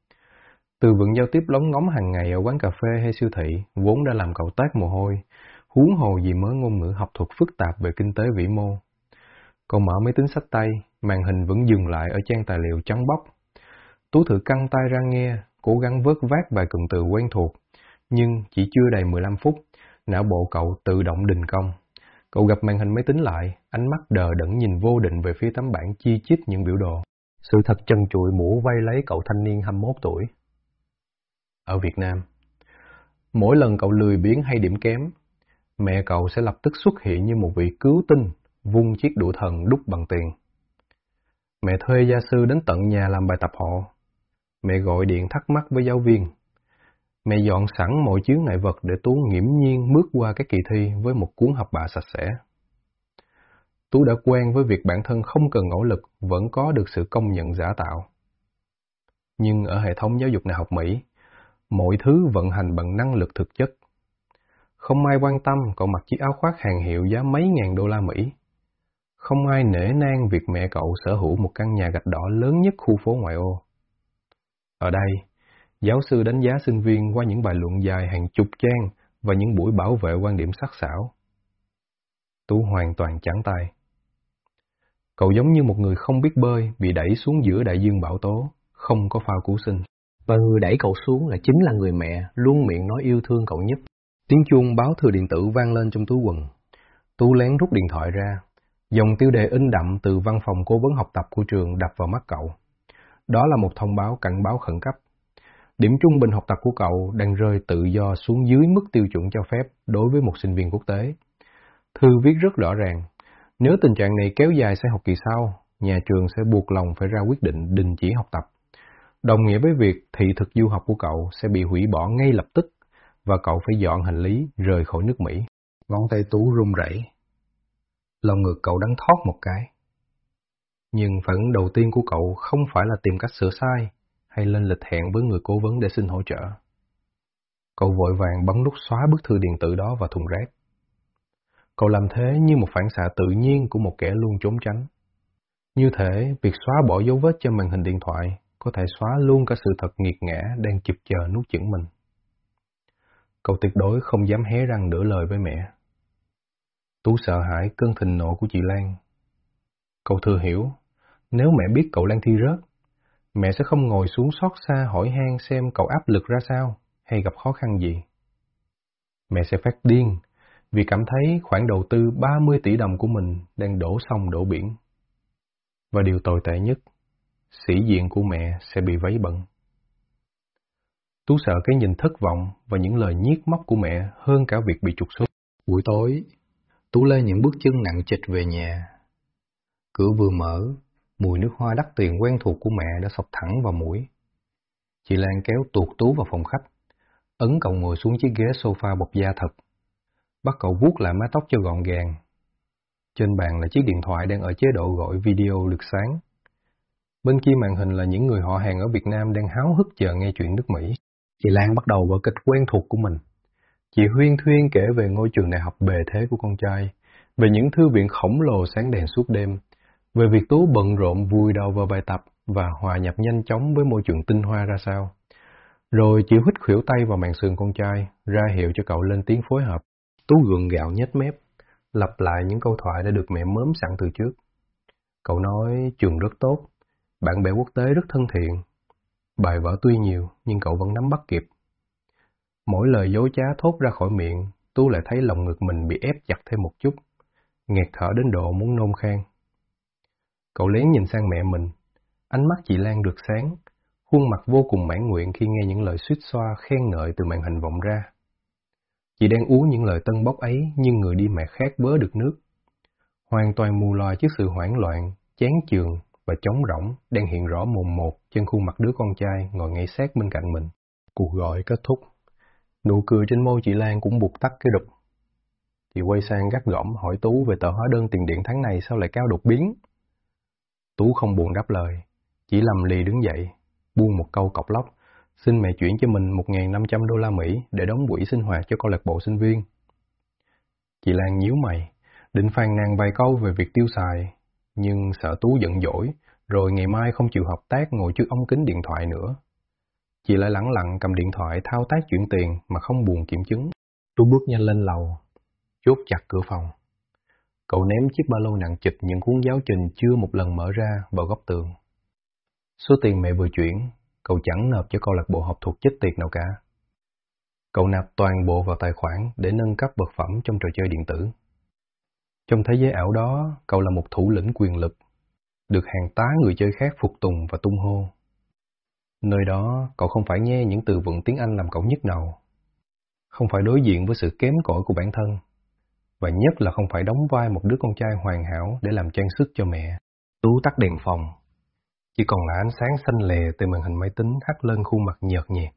Từ vựng giao tiếp lóng ngóng hàng ngày ở quán cà phê hay siêu thị vốn đã làm cậu toát mồ hôi, huống hồ gì mới ngôn ngữ học thuật phức tạp về kinh tế vĩ mô. Cậu mở máy tính xách tay, màn hình vẫn dừng lại ở trang tài liệu trắng bóc. Tú thử căng tai ra nghe, cố gắng vớt vát vài cụm từ quen thuộc, nhưng chỉ chưa đầy 15 phút, não bộ cậu tự động đình công. Cậu gập màn hình máy tính lại, ánh mắt đờ đẫn nhìn vô định về phía tấm bảng chi chít những biểu đồ. Sự thật trần trụi bủa vây lấy cậu thanh niên 21 tuổi. Ở Việt Nam, mỗi lần cậu lười biếng hay điểm kém, mẹ cậu sẽ lập tức xuất hiện như một vị cứu tinh, vung chiếc đũa thần đúc bằng tiền. Mẹ thuê gia sư đến tận nhà làm bài tập hộ. Mẹ gọi điện thắc mắc với giáo viên. Mẹ dọn sẵn mọi chướng ngại vật để Tú nghiễm nhiên bước qua cái kỳ thi với một cuốn học bạ sạch sẽ. Tú đã quen với việc bản thân không cần nỗ lực vẫn có được sự công nhận giả tạo. Nhưng ở hệ thống giáo dục đại học Mỹ, mọi thứ vận hành bằng năng lực thực chất. Không ai quan tâm cậu mặc chiếc áo khoác hàng hiệu giá mấy ngàn đô la Mỹ. Không ai nể nang việc mẹ cậu sở hữu một căn nhà gạch đỏ lớn nhất khu phố ngoại ô. Ở đây, giáo sư đánh giá sinh viên qua những bài luận dài hàng chục trang và những buổi bảo vệ quan điểm sắc sảo. Tú hoàn toàn trắng tay. Cậu giống như một người không biết bơi bị đẩy xuống giữa đại dương bão tố, không có phao cứu sinh. Và người đẩy cậu xuống là chính là người mẹ luôn miệng nói yêu thương cậu nhất. Tiếng chuông báo thư điện tử vang lên trong túi quần. Tú lén rút điện thoại ra. Dòng tiêu đề in đậm từ văn phòng cố vấn học tập của trường đập vào mắt cậu. Đó là một thông báo cảnh báo khẩn cấp. Điểm trung bình học tập của cậu đang rơi tự do xuống dưới mức tiêu chuẩn cho phép đối với một sinh viên quốc tế. Thư viết rất rõ ràng, nếu tình trạng này kéo dài sang học kỳ sau, nhà trường sẽ buộc lòng phải ra quyết định đình chỉ học tập. Đồng nghĩa với việc thị thực du học của cậu sẽ bị hủy bỏ ngay lập tức và cậu phải dọn hành lý rời khỏi nước Mỹ. Ngón tay Tú run rẩy. Lòng ngực cậu đắng thót một cái. Nhưng phản ứng đầu tiên của cậu không phải là tìm cách sửa sai hay lên lịch hẹn với người cố vấn để xin hỗ trợ. Cậu vội vàng bấm nút xóa bức thư điện tử đó vào thùng rác. Cậu làm thế như một phản xạ tự nhiên của một kẻ luôn trốn tránh. Như thể việc xóa bỏ dấu vết trên màn hình điện thoại có thể xóa luôn cả sự thật nghiệt ngã đang chực chờ nuốt chửng mình. Cậu tuyệt đối không dám hé răng nửa lời với mẹ. Tú sợ hãi cơn thịnh nộ của chị Lan. Cậu thừa hiểu, nếu mẹ biết cậu Lan thi rớt, mẹ sẽ không ngồi xuống xót xa hỏi han xem cậu áp lực ra sao hay gặp khó khăn gì. Mẹ sẽ phát điên vì cảm thấy khoản đầu tư 30 tỷ đồng của mình đang đổ sông đổ biển. Và điều tồi tệ nhất, sĩ diện của mẹ sẽ bị vấy bẩn. Tú sợ cái nhìn thất vọng và những lời nhiếc móc của mẹ hơn cả việc bị trục xuất. Buổi tối, Tú lê những bước chân nặng trịch về nhà. Cửa vừa mở, mùi nước hoa đắt tiền quen thuộc của mẹ đã xộc thẳng vào mũi. Chị Lan kéo tuột Tú vào phòng khách, ấn cậu ngồi xuống chiếc ghế sofa bọc da thật, bắt cậu vuốt lại mái tóc cho gọn gàng. Trên bàn là chiếc điện thoại đang ở chế độ gọi video lượt sáng. Bên kia màn hình là những người họ hàng ở Việt Nam đang háo hức chờ nghe chuyện nước Mỹ. Chị Lan bắt đầu vở kịch quen thuộc của mình. Chị huyên thuyên kể về ngôi trường đại học bề thế của con trai, về những thư viện khổng lồ sáng đèn suốt đêm, về việc Tú bận rộn vùi đầu vào bài tập và hòa nhập nhanh chóng với môi trường tinh hoa ra sao. Rồi chị huýt khuỷu tay vào màn sườn con trai, ra hiệu cho cậu lên tiếng phối hợp. Tú gượng gạo nhếch mép, lặp lại những câu thoại đã được mẹ mớm sẵn từ trước. Cậu nói trường rất tốt, bạn bè quốc tế rất thân thiện. Bài vở tuy nhiều, nhưng cậu vẫn nắm bắt kịp. Mỗi lời dối trá thốt ra khỏi miệng, Tú lại thấy lòng ngực mình bị ép chặt thêm một chút, nghẹt thở đến độ muốn nôn khan. Cậu lén nhìn sang mẹ mình, ánh mắt chị Lan rực sáng, khuôn mặt vô cùng mãn nguyện khi nghe những lời suýt xoa khen ngợi từ màn hình vọng ra. Chị đang uống những lời tân bốc ấy như người đi mẹ khát bớ được nước. Hoàn toàn mù lòa trước sự hoảng loạn, chán chường và trống rỗng đang hiện rõ mồn một trên khuôn mặt đứa con trai ngồi ngay sát bên cạnh mình. Cuộc gọi kết thúc. Nụ cười trên môi chị Lan cũng buộc tắt cái đục. Chị quay sang gắt gỏng hỏi Tú về tờ hóa đơn tiền điện tháng này sao lại cao đột biến. Tú không buồn đáp lời, chỉ lầm lì đứng dậy, buông một câu cọc lóc, xin mẹ chuyển cho mình 1.500 đô la Mỹ để đóng quỹ sinh hoạt cho câu lạc bộ sinh viên. Chị Lan nhíu mày, định phàn nàn vài câu về việc tiêu xài, nhưng sợ Tú giận dỗi, rồi ngày mai không chịu hợp tác ngồi trước ống kính điện thoại nữa. Chị lại lẳng lặng cầm điện thoại thao tác chuyển tiền mà không buồn kiểm chứng. Tú bước nhanh lên lầu, chốt chặt cửa phòng. Cậu ném chiếc ba lô nặng trịch những cuốn giáo trình chưa một lần mở ra vào góc tường. Số tiền mẹ vừa chuyển, cậu chẳng nộp cho câu lạc bộ học thuật chết tiệt nào cả. Cậu nạp toàn bộ vào tài khoản để nâng cấp vật phẩm trong trò chơi điện tử. Trong thế giới ảo đó, cậu là một thủ lĩnh quyền lực, được hàng tá người chơi khác phục tùng và tung hô. Nơi đó, cậu không phải nghe những từ vựng tiếng Anh làm cậu nhức đầu, không phải đối diện với sự kém cỏi của bản thân, và nhất là không phải đóng vai một đứa con trai hoàn hảo để làm trang sức cho mẹ. Tú tắt đèn phòng, chỉ còn là ánh sáng xanh lè từ màn hình máy tính hắt lên khuôn mặt nhợt nhạt.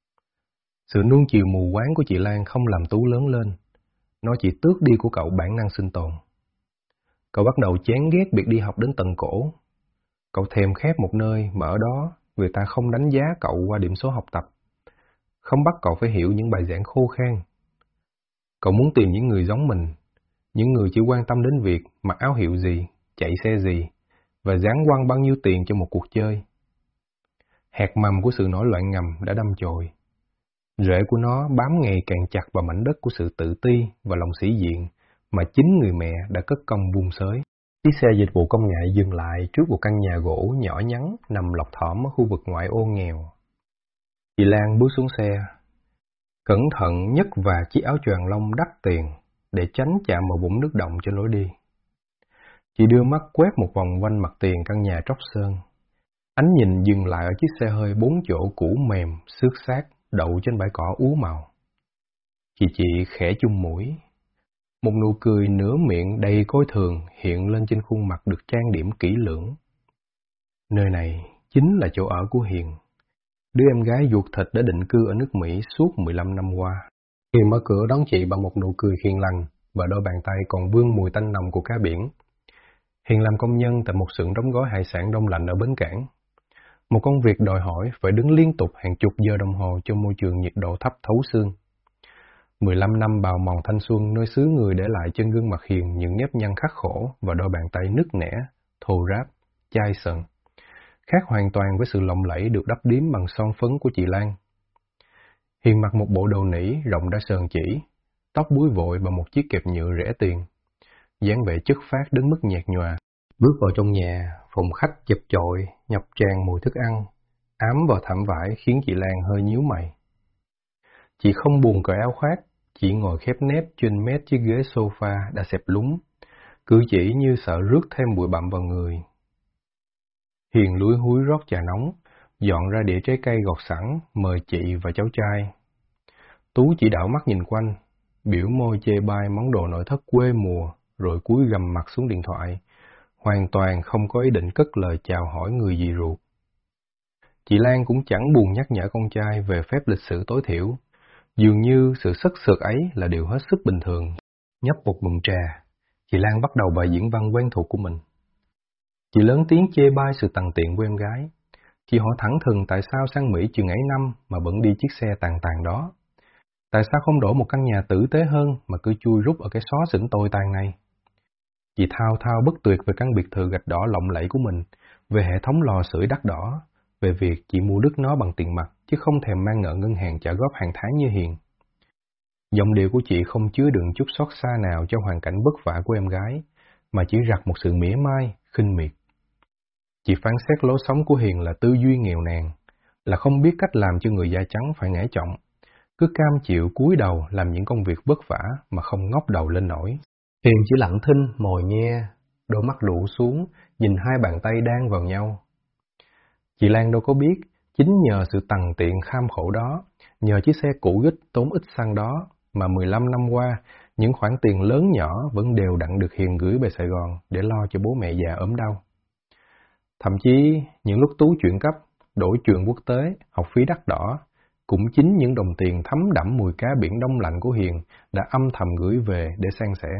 Sự nuông chiều mù quáng của chị Lan không làm Tú lớn lên, nó chỉ tước đi của cậu bản năng sinh tồn. Cậu bắt đầu chán ghét việc đi học đến tận cổ. Cậu thèm khát một nơi mà ở đó người ta không đánh giá cậu qua điểm số học tập, không bắt cậu phải hiểu những bài giảng khô khan. Cậu muốn tìm những người giống mình, những người chỉ quan tâm đến việc mặc áo hiệu gì, chạy xe gì, và giáng quăng bao nhiêu tiền cho một cuộc chơi. Hạt mầm của sự nổi loạn ngầm đã đâm chồi. Rễ của nó bám ngày càng chặt vào mảnh đất của sự tự ti và lòng sĩ diện mà chính người mẹ đã cất công vun xới. Chiếc xe dịch vụ công nghệ dừng lại trước một căn nhà gỗ nhỏ nhắn nằm lọt thỏm ở khu vực ngoại ô nghèo. Chị Lan bước xuống xe, cẩn thận nhấc và chiếc áo choàng lông đắt tiền để tránh chạm vào vũng nước động trên lối đi. Chị đưa mắt quét một vòng quanh mặt tiền căn nhà tróc sơn. Ánh nhìn dừng lại ở chiếc xe hơi 4 chỗ cũ mềm, xước xác, đậu trên bãi cỏ úa màu. Chị khẽ chung mũi. Một nụ cười nửa miệng đầy coi thường hiện lên trên khuôn mặt được trang điểm kỹ lưỡng. Nơi này chính là chỗ ở của Hiền, đứa em gái ruột thịt đã định cư ở nước Mỹ suốt 15 năm qua. Hiền mở cửa đón chị bằng một nụ cười hiền lành và đôi bàn tay còn vương mùi tanh nồng của cá biển. Hiền làm công nhân tại một xưởng đóng gói hải sản đông lạnh ở bến cảng. Một công việc đòi hỏi phải đứng liên tục hàng chục giờ đồng hồ trong môi trường nhiệt độ thấp thấu xương. 15 năm bào mòn thanh xuân nơi xứ người để lại trên gương mặt Hiền những nếp nhăn khắc khổ và đôi bàn tay nứt nẻ, thô ráp, chai sần. Khác hoàn toàn với sự lộng lẫy được đắp điếm bằng son phấn của chị Lan. Hiền mặc một bộ đồ nỉ rộng đã sờn chỉ, tóc búi vội và một chiếc kẹp nhựa rẻ tiền. Dáng vẻ chất phác đến mức nhạt nhòa. Bước vào trong nhà, phòng khách chật chội, ngập tràn mùi thức ăn, ám vào thảm vải khiến chị Lan hơi nhíu mày. Chị không buồn cởi áo khoác, chỉ ngồi khép nép trên mét chiếc ghế sofa đã xẹp lún, cử chỉ như sợ rước thêm bụi bặm vào người. Hiền lúi húi rót trà nóng, dọn ra đĩa trái cây gọt sẵn, mời chị và cháu trai. Tú chỉ đảo mắt nhìn quanh, biểu môi chê bai món đồ nội thất quê mùa, rồi cúi gằm mặt xuống điện thoại, hoàn toàn không có ý định cất lời chào hỏi người dì ruột. Chị Lan cũng chẳng buồn nhắc nhở con trai về phép lịch sự tối thiểu, dường như sự sất sượt ấy là điều hết sức bình thường. Nhấp một ngụm trà, chị Lan bắt đầu bài diễn văn quen thuộc của mình. Chị lớn tiếng chê bai sự tằn tiện của em gái. Chị hỏi thẳng thừng tại sao sang Mỹ chừng ấy năm mà vẫn đi chiếc xe tàn tàn đó. Tại sao không đổi một căn nhà tử tế hơn mà cứ chui rút ở cái xó xỉnh tồi tàn này? Chị thao thao bất tuyệt về căn biệt thự gạch đỏ lộng lẫy của mình, về hệ thống lò sưởi đắt đỏ, về việc chị mua đứt nó bằng tiền mặt chứ không thèm mang nợ ngân hàng trả góp hàng tháng như Hiền. Giọng điệu của chị không chứa đựng chút xót xa nào cho hoàn cảnh vất vả của em gái, mà chỉ rặt một sự mỉa mai, khinh miệt. Chị phán xét lối sống của Hiền là tư duy nghèo nàn, là không biết cách làm cho người da trắng phải nể trọng, cứ cam chịu cúi đầu làm những công việc vất vả mà không ngóc đầu lên nổi. Hiền chỉ lặng thinh, mồi nhe, đôi mắt rũ xuống, nhìn hai bàn tay đan vào nhau. Chị Lan đâu có biết, chính nhờ sự tằn tiện kham khổ đó, nhờ chiếc xe cũ rích tốn ít xăng đó, mà 15 năm qua, những khoản tiền lớn nhỏ vẫn đều đặn được Hiền gửi về Sài Gòn để lo cho bố mẹ già ốm đau. Thậm chí, những lúc Tú chuyển cấp, đổi trường quốc tế, học phí đắt đỏ, cũng chính những đồng tiền thấm đẫm mùi cá biển đông lạnh của Hiền đã âm thầm gửi về để san sẻ.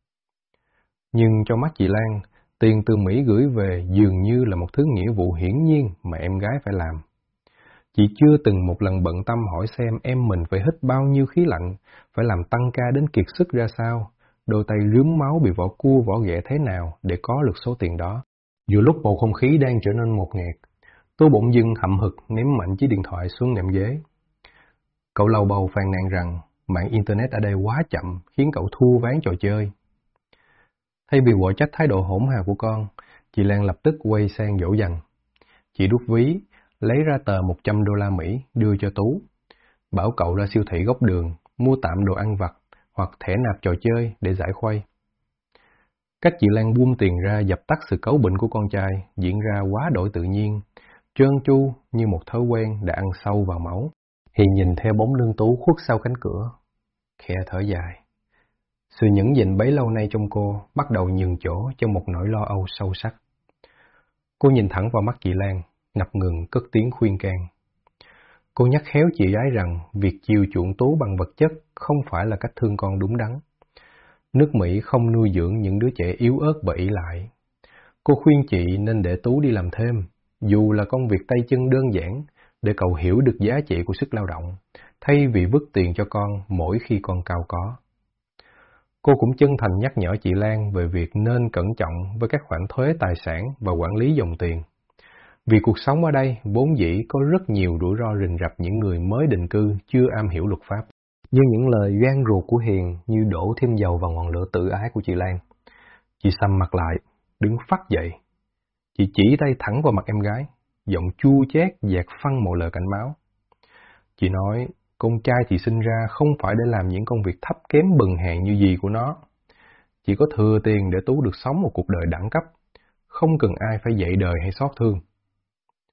Nhưng trong mắt chị Lan, tiền từ Mỹ gửi về dường như là một thứ nghĩa vụ hiển nhiên mà em gái phải làm. Chị chưa từng một lần bận tâm hỏi xem em mình phải hít bao nhiêu khí lạnh, phải làm tăng ca đến kiệt sức ra sao, đôi tay rướm máu bị vỏ cua vỏ ghẹ thế nào để có được số tiền đó. Giữa lúc bầu không khí đang trở nên ngột ngạt, tôi bỗng dưng hậm hực ném mạnh chiếc điện thoại xuống nệm ghế. Cậu lầu bầu phàn nàn rằng mạng Internet ở đây quá chậm khiến cậu thua ván trò chơi. Thay vì quở trách thái độ hỗn hào của con, chị Lan lập tức quay sang dỗ dành. Chị đút ví, lấy ra tờ $100 đưa cho Tú, bảo cậu ra siêu thị góc đường, mua tạm đồ ăn vặt hoặc thẻ nạp trò chơi để giải khuây. Cách chị Lan buông tiền ra dập tắt sự cáu bỉnh của con trai diễn ra quá đổi tự nhiên, trơn tru như một thói quen đã ăn sâu vào máu. Hiền nhìn theo bóng lưng Tú khuất sau cánh cửa, khẽ thở dài. Sự nhẫn nhịn bấy lâu nay trong cô bắt đầu nhường chỗ cho một nỗi lo âu sâu sắc. Cô nhìn thẳng vào mắt chị Lan, ngập ngừng cất tiếng khuyên can. Cô nhắc khéo chị gái rằng việc chiều chuộng Tú bằng vật chất không phải là cách thương con đúng đắn. Nước Mỹ không nuôi dưỡng những đứa trẻ yếu ớt và ỷ lại. Cô khuyên chị nên để Tú đi làm thêm, dù là công việc tay chân đơn giản, để cậu hiểu được giá trị của sức lao động, thay vì vứt tiền cho con mỗi khi con cao có. Cô cũng chân thành nhắc nhở chị Lan về việc nên cẩn trọng với các khoản thuế tài sản và quản lý dòng tiền. Vì cuộc sống ở đây vốn dĩ có rất nhiều rủi ro rình rập những người mới định cư chưa am hiểu luật pháp. Nhưng những lời gan ruột của Hiền như đổ thêm dầu vào ngọn lửa tự ái của chị Lan. Chị sầm mặt lại, đứng phắt dậy. Chị chỉ tay thẳng vào mặt em gái, giọng chua chát dạt phăng mọi lời cảnh báo. Chị nói, con trai chị sinh ra không phải để làm những công việc thấp kém bần hèn như dì của nó. Chỉ có thừa tiền để Tú được sống một cuộc đời đẳng cấp, không cần ai phải dạy đời hay xót thương.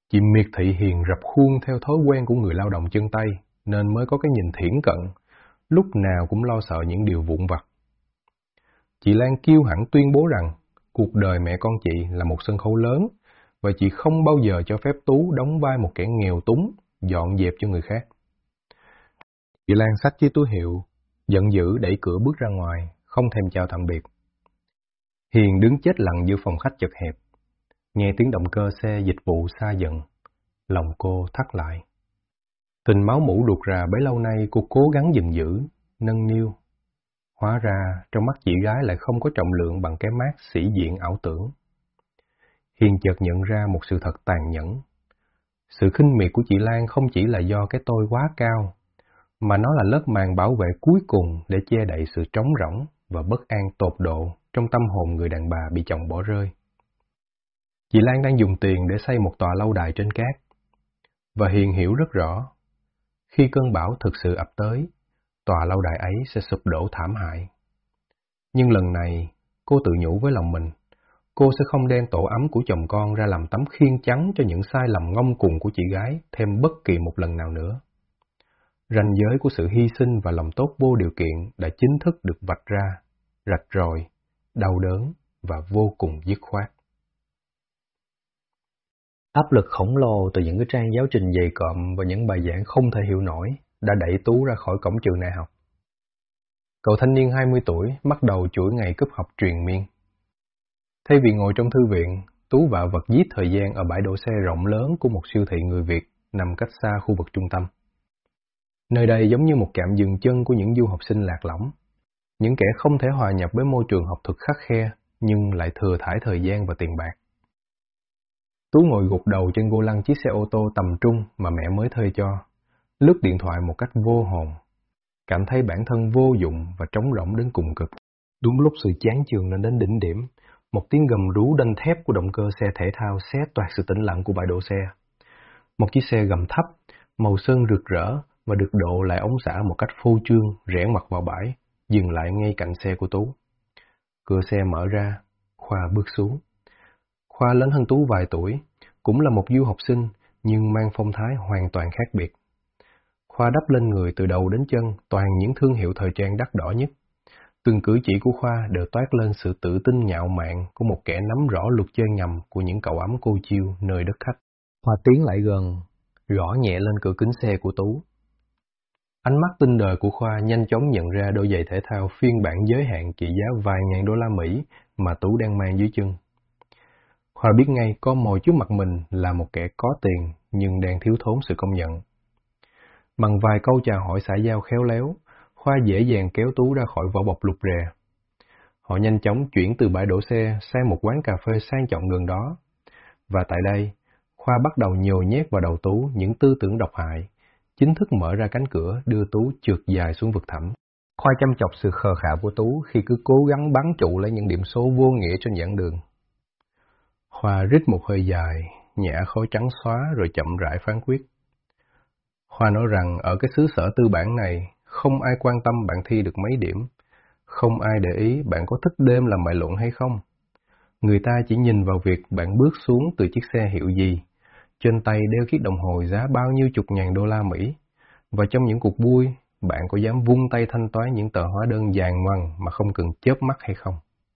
Chị miệt thị Hiền rập khuôn theo thói quen của người lao động chân tay, nên mới có cái nhìn thiển cận, lúc nào cũng lo sợ những điều vụn vặt. Chị Lan kiêu hãnh tuyên bố rằng cuộc đời mẹ con chị là một sân khấu lớn, và chị không bao giờ cho phép Tú đóng vai một kẻ nghèo túng, dọn dẹp cho người khác. Chị Lan xách chiếc túi hiệu, giận dữ đẩy cửa bước ra ngoài, không thèm chào tạm biệt. Hiền đứng chết lặng giữa phòng khách chật hẹp, nghe tiếng động cơ xe dịch vụ xa dần, lòng cô thắt lại. Tình máu mủ ruột rà bấy lâu nay cô cố gắng gìn giữ, nâng niu. Hóa ra trong mắt chị gái lại không có trọng lượng bằng cái mác sĩ diện ảo tưởng. Hiền chợt nhận ra một sự thật tàn nhẫn. Sự khinh miệt của chị Lan không chỉ là do cái tôi quá cao, mà nó là lớp màn bảo vệ cuối cùng để che đậy sự trống rỗng và bất an tột độ trong tâm hồn người đàn bà bị chồng bỏ rơi. Chị Lan đang dùng tiền để xây một tòa lâu đài trên cát, và Hiền hiểu rất rõ, khi cơn bão thực sự ập tới, tòa lâu đài ấy sẽ sụp đổ thảm hại. Nhưng lần này, cô tự nhủ với lòng mình, cô sẽ không đem tổ ấm của chồng con ra làm tấm khiên chắn cho những sai lầm ngông cuồng của chị gái thêm bất kỳ một lần nào nữa. Ranh giới của sự hy sinh và lòng tốt vô điều kiện đã chính thức được vạch ra, rạch ròi, đau đớn và vô cùng dứt khoát. Áp lực khổng lồ từ những cái trang giáo trình dày cộm và những bài giảng không thể hiểu nổi đã đẩy Tú ra khỏi cổng trường đại học. Cậu thanh niên 20 tuổi bắt đầu chuỗi ngày cúp học truyền miên. Thay vì ngồi trong thư viện, Tú vạ vật giết thời gian ở bãi đỗ xe rộng lớn của một siêu thị người Việt nằm cách xa khu vực trung tâm. Nơi đây giống như một trạm dừng chân của những du học sinh lạc lõng, những kẻ không thể hòa nhập với môi trường học thuật khắt khe nhưng lại thừa thãi thời gian và tiền bạc. Tú ngồi gục đầu trên vô lăng chiếc xe ô tô tầm trung mà mẹ mới thuê cho, lướt điện thoại một cách vô hồn, cảm thấy bản thân vô dụng và trống rỗng đến cùng cực. Đúng lúc sự chán chường lên đến đỉnh điểm, một tiếng gầm rú đanh thép của động cơ xe thể thao xé toạc sự tĩnh lặng của bãi đỗ xe. Một chiếc xe gầm thấp, màu sơn rực rỡ và được độ lại ống xả một cách phô trương rẽ mặt vào bãi, dừng lại ngay cạnh xe của Tú. Cửa xe mở ra, Khoa bước xuống. Khoa lớn hơn Tú vài tuổi, cũng là một du học sinh nhưng mang phong thái hoàn toàn khác biệt. Khoa đắp lên người từ đầu đến chân toàn những thương hiệu thời trang đắt đỏ nhất. Từng cử chỉ của Khoa đều toát lên sự tự tin ngạo mạn của một kẻ nắm rõ luật chơi ngầm của những cậu ấm cô chiêu nơi đất khách. Khoa tiến lại gần, gõ nhẹ lên cửa kính xe của Tú. Ánh mắt tinh đời của Khoa nhanh chóng nhận ra đôi giày thể thao phiên bản giới hạn trị giá vài ngàn đô la Mỹ mà Tú đang mang dưới chân. Khoa biết ngay con mồi trước mặt mình là một kẻ có tiền nhưng đang thiếu thốn sự công nhận. Bằng vài câu chào hỏi xã giao khéo léo, Khoa dễ dàng kéo Tú ra khỏi vỏ bọc lụt rè. Họ nhanh chóng chuyển từ bãi đỗ xe sang một quán cà phê sang trọng gần đó. Và tại đây, Khoa bắt đầu nhồi nhét vào đầu Tú những tư tưởng độc hại, chính thức mở ra cánh cửa đưa Tú trượt dài xuống vực thẳm. Khoa chăm chọc sự khờ khạo của Tú khi cứ cố gắng bám trụ lấy những điểm số vô nghĩa trên giảng đường. Khoa rít một hơi dài, nhả khói trắng xóa rồi chậm rãi phán quyết. Khoa nói rằng ở cái xứ sở tư bản này, không ai quan tâm bạn thi được mấy điểm, không ai để ý bạn có thức đêm làm bài luận hay không. Người ta chỉ nhìn vào việc bạn bước xuống từ chiếc xe hiệu gì, trên tay đeo chiếc đồng hồ giá bao nhiêu chục ngàn đô la Mỹ, và trong những cuộc vui, bạn có dám vung tay thanh toán những tờ hóa đơn dàn ngoằng mà không cần chớp mắt hay không.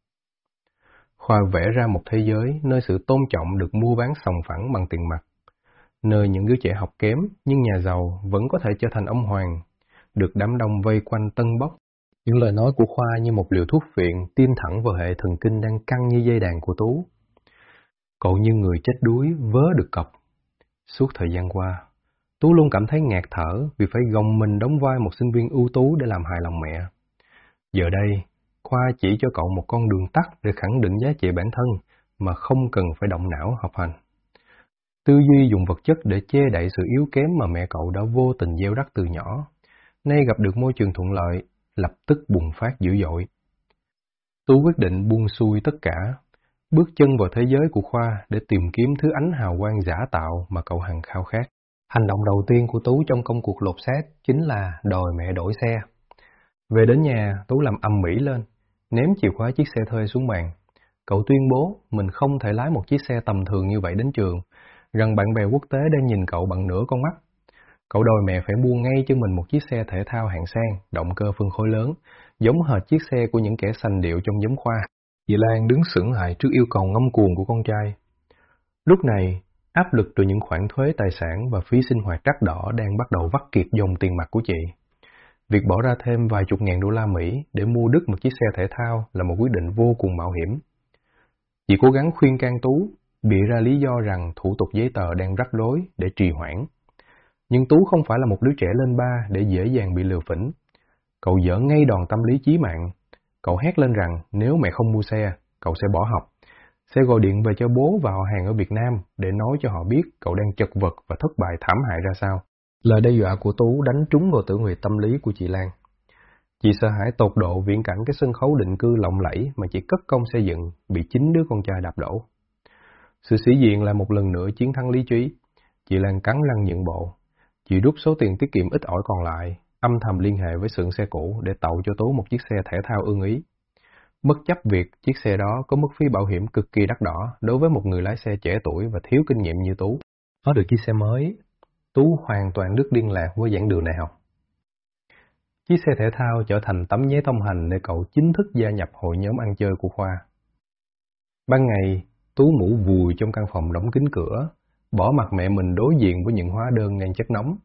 Khoa vẽ ra một thế giới nơi sự tôn trọng được mua bán sòng phẳng bằng tiền mặt, nơi những đứa trẻ học kém nhưng nhà giàu vẫn có thể trở thành ông hoàng, được đám đông vây quanh tân bốc. Những lời nói của Khoa như một liều thuốc phiện tiêm thẳng vào hệ thần kinh đang căng như dây đàn của Tú. Cậu như người chết đuối vớ được cọc. Suốt thời gian qua, Tú luôn cảm thấy ngạt thở vì phải gồng mình đóng vai một sinh viên ưu tú để làm hài lòng mẹ. Giờ đây, Khoa chỉ cho cậu một con đường tắt để khẳng định giá trị bản thân mà không cần phải động não học hành. Tư duy dùng vật chất để che đậy sự yếu kém mà mẹ cậu đã vô tình gieo rắc từ nhỏ, nay gặp được môi trường thuận lợi, lập tức bùng phát dữ dội. Tú quyết định buông xuôi tất cả, bước chân vào thế giới của Khoa để tìm kiếm thứ ánh hào quang giả tạo mà cậu hằng khao khát. Hành động đầu tiên của Tú trong công cuộc lột xác chính là đòi mẹ đổi xe. Về đến nhà, Tú làm ầm ĩ lên, ném chìa khóa chiếc xe thuê xuống bàn. Cậu tuyên bố mình không thể lái một chiếc xe tầm thường như vậy đến trường, rằng bạn bè quốc tế đang nhìn cậu bằng nửa con mắt. Cậu đòi mẹ phải mua ngay cho mình một chiếc xe thể thao hạng sang, động cơ phân khối lớn, giống hệt chiếc xe của những kẻ sành điệu trong giấm khoa. Chị Lan đứng sững lại trước yêu cầu ngông cuồng của con trai. Lúc này, áp lực từ những khoản thuế tài sản và phí sinh hoạt đắt đỏ đang bắt đầu vắt kiệt dòng tiền mặt của chị. Việc bỏ ra thêm vài chục ngàn đô la Mỹ để mua đứt một chiếc xe thể thao là một quyết định vô cùng mạo hiểm. Chị cố gắng khuyên can Tú, bịa ra lý do rằng thủ tục giấy tờ đang rắc rối để trì hoãn. Nhưng Tú không phải là một đứa trẻ lên ba để dễ dàng bị lừa phỉnh. Cậu dở ngay đòn tâm lý chí mạng. Cậu hét lên rằng nếu mẹ không mua xe, cậu sẽ bỏ học. Sẽ gọi điện về cho bố và họ hàng ở Việt Nam để nói cho họ biết cậu đang chật vật và thất bại thảm hại ra sao. Lời đe dọa của Tú đánh trúng vào tử huyệt tâm lý của chị Lan. Chị sợ hãi tột độ viễn cảnh cái sân khấu định cư lộng lẫy mà chị cất công xây dựng bị chính đứa con trai đạp đổ. Sự sĩ diện là một lần nữa chiến thắng lý trí. Chị Lan cắn răng nhượng bộ. Chị rút số tiền tiết kiệm ít ỏi còn lại, âm thầm liên hệ với xưởng xe cũ để tậu cho Tú một chiếc xe thể thao ưng ý. Bất chấp việc chiếc xe đó có mức phí bảo hiểm cực kỳ đắt đỏ đối với một người lái xe trẻ tuổi và thiếu kinh nghiệm như Tú. Có được chiếc xe mới, Tú hoàn toàn đứt liên lạc với giảng đường đại học. Chiếc xe thể thao trở thành tấm vé thông hành để cậu chính thức gia nhập hội nhóm ăn chơi của khoa. Ban ngày, Tú ngủ vùi trong căn phòng đóng kín cửa, bỏ mặc mẹ mình đối diện với những hóa đơn đang chất nóng.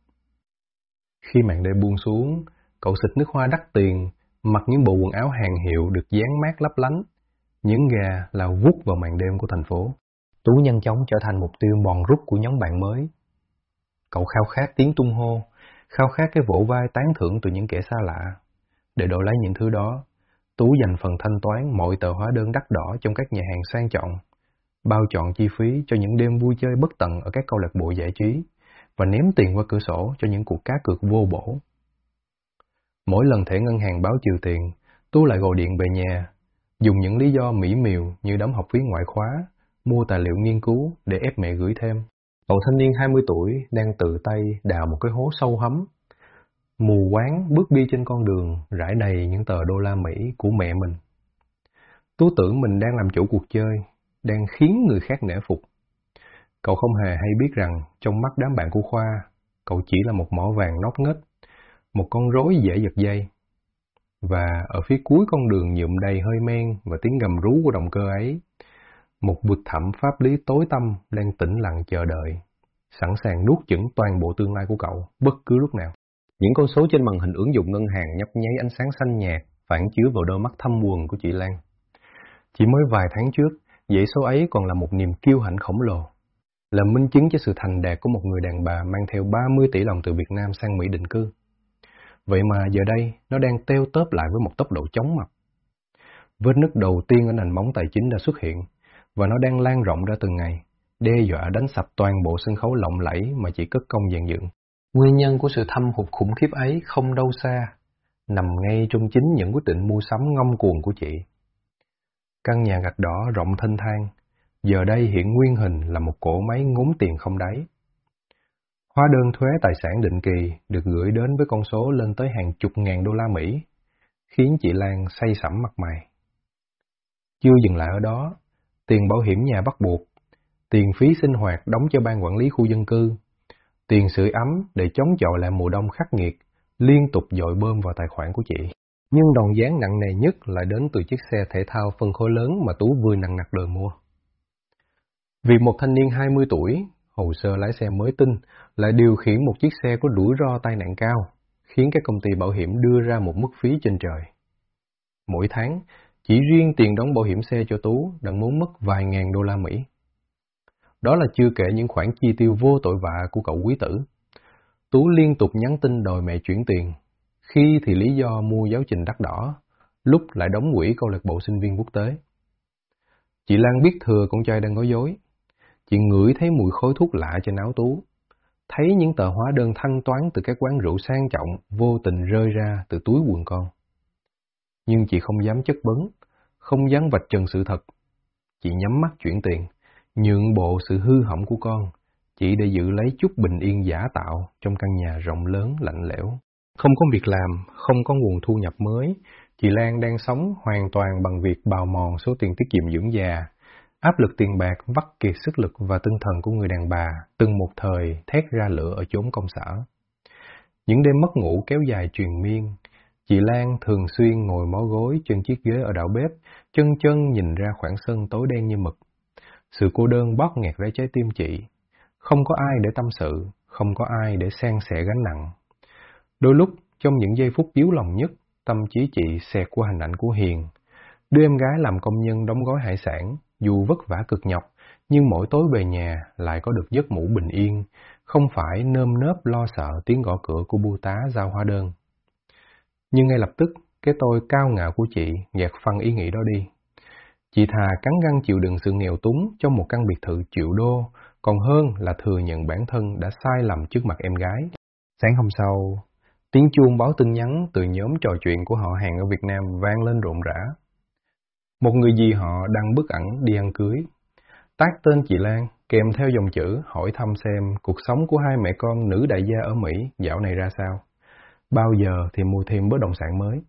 Khi màn đêm buông xuống, cậu xịt nước hoa đắt tiền, mặc những bộ quần áo hàng hiệu được dán mát lấp lánh, những gà lao vút vào màn đêm của thành phố. Tú nhanh chóng trở thành mục tiêu bòn rút của nhóm bạn mới. Cậu khao khát tiếng tung hô, khao khát cái vỗ vai tán thưởng từ những kẻ xa lạ. Để đổi lấy những thứ đó, Tú dành phần thanh toán mọi tờ hóa đơn đắt đỏ trong các nhà hàng sang trọng, bao trọn chi phí cho những đêm vui chơi bất tận ở các câu lạc bộ giải trí, và ném tiền qua cửa sổ cho những cuộc cá cược vô bổ. Mỗi lần thẻ ngân hàng báo trừ tiền, Tú lại gọi điện về nhà, dùng những lý do mỹ miều như đóng học phí ngoại khóa, mua tài liệu nghiên cứu để ép mẹ gửi thêm. Cậu thanh niên 20 tuổi đang tự tay đào một cái hố sâu hấm, mù quáng bước đi trên con đường rải đầy những tờ đô la Mỹ của mẹ mình. Tú tưởng mình đang làm chủ cuộc chơi, đang khiến người khác nể phục. Cậu không hề hay biết rằng trong mắt đám bạn của khoa, cậu chỉ là một mỏ vàng nót nghếch, một con rối dễ giật dây. Và ở phía cuối con đường nhuộm đầy hơi men và tiếng gầm rú của động cơ ấy, một vực thẳm pháp lý tối tăm đang tĩnh lặng chờ đợi, sẵn sàng nuốt chửng toàn bộ tương lai của cậu bất cứ lúc nào. Những con số trên màn hình ứng dụng ngân hàng nhấp nháy ánh sáng xanh nhạt, phản chiếu vào đôi mắt thâm quầng của chị Lan. Chỉ mới vài tháng trước, dãy số ấy còn là một niềm kiêu hãnh khổng lồ, là minh chứng cho sự thành đạt của một người đàn bà mang theo 30 tỷ đồng từ Việt Nam sang Mỹ định cư. Vậy mà giờ đây, nó đang teo tóp lại với một tốc độ chóng mặt. Vết nứt đầu tiên ở nền móng tài chính đã xuất hiện, và nó đang lan rộng ra từng ngày, đe dọa đánh sập toàn bộ sân khấu lộng lẫy mà chị cất công dàn dựng. Nguyên nhân của sự thâm hụt khủng khiếp ấy không đâu xa, nằm ngay trong chính những quyết định mua sắm ngông cuồng của chị. Căn nhà gạch đỏ rộng thênh thang, giờ đây hiện nguyên hình là một cỗ máy ngốn tiền không đáy. Hóa đơn thuế tài sản định kỳ được gửi đến với con số lên tới hàng chục ngàn đô la Mỹ, khiến chị Lan say sẩm mặt mày. Chưa dừng lại ở đó, tiền bảo hiểm nhà bắt buộc, tiền phí sinh hoạt đóng cho ban quản lý khu dân cư, tiền sưởi ấm để chống chọi lại mùa đông khắc nghiệt, liên tục dội bơm vào tài khoản của chị. Nhưng đòn giáng nặng nề nhất lại đến từ chiếc xe thể thao phân khối lớn mà Tú vừa nằng nặc đòi mua. Vì một thanh niên 20 tuổi, hồ sơ lái xe mới tinh, lại điều khiển một chiếc xe có rủi ro tai nạn cao, khiến các công ty bảo hiểm đưa ra một mức phí trên trời. Mỗi tháng, chỉ riêng tiền đóng bảo hiểm xe cho Tú đã muốn mất vài ngàn đô la Mỹ. Đó là chưa kể những khoản chi tiêu vô tội vạ của cậu quý tử. Tú liên tục nhắn tin đòi mẹ chuyển tiền, khi thì lý do mua giáo trình đắt đỏ, lúc lại đóng quỹ câu lạc bộ sinh viên quốc tế. Chị Lan biết thừa con trai đang nói dối. Chị ngửi thấy mùi khói thuốc lạ trên áo Tú, thấy những tờ hóa đơn thanh toán từ các quán rượu sang trọng vô tình rơi ra từ túi quần con. Nhưng chị không dám chất vấn, không dám vạch trần sự thật. Chị nhắm mắt chuyển tiền, nhượng bộ sự hư hỏng của con, chỉ để giữ lấy chút bình yên giả tạo trong căn nhà rộng lớn lạnh lẽo. Không có việc làm, không có nguồn thu nhập mới, chị Lan đang sống hoàn toàn bằng việc bào mòn số tiền tiết kiệm dưỡng già, Áp lực tiền bạc vắt kiệt sức lực và tinh thần của người đàn bà từng một thời thét ra lửa ở chốn công sở. Những đêm mất ngủ kéo dài triền miên, chị Lan thường xuyên ngồi mó gối trên chiếc ghế ở đảo bếp, chân chân nhìn ra khoảng sân tối đen như mực. Sự cô đơn bóp nghẹt lấy trái tim chị. Không có ai để tâm sự, không có ai để san sẻ gánh nặng. Đôi lúc, trong những giây phút yếu lòng nhất, tâm trí chị xẹt qua hình ảnh của Hiền. Đứa em gái làm công nhân đóng gói hải sản, dù vất vả cực nhọc, nhưng mỗi tối về nhà lại có được giấc ngủ bình yên, không phải nơm nớp lo sợ tiếng gõ cửa của bưu tá giao hóa đơn. Nhưng ngay lập tức, cái tôi cao ngạo của chị gạt phăng ý nghĩ đó đi. Chị thà cắn răng chịu đựng sự nghèo túng trong một căn biệt thự triệu đô, còn hơn là thừa nhận bản thân đã sai lầm trước mặt em gái. Sáng hôm sau, tiếng chuông báo tin nhắn từ nhóm trò chuyện của họ hàng ở Việt Nam vang lên rộn rã. Một người dì họ đăng bức ảnh đi ăn cưới. Tag tên chị Lan, kèm theo dòng chữ hỏi thăm xem cuộc sống của hai mẹ con nữ đại gia ở Mỹ dạo này ra sao. Bao giờ thì mua thêm bất động sản mới.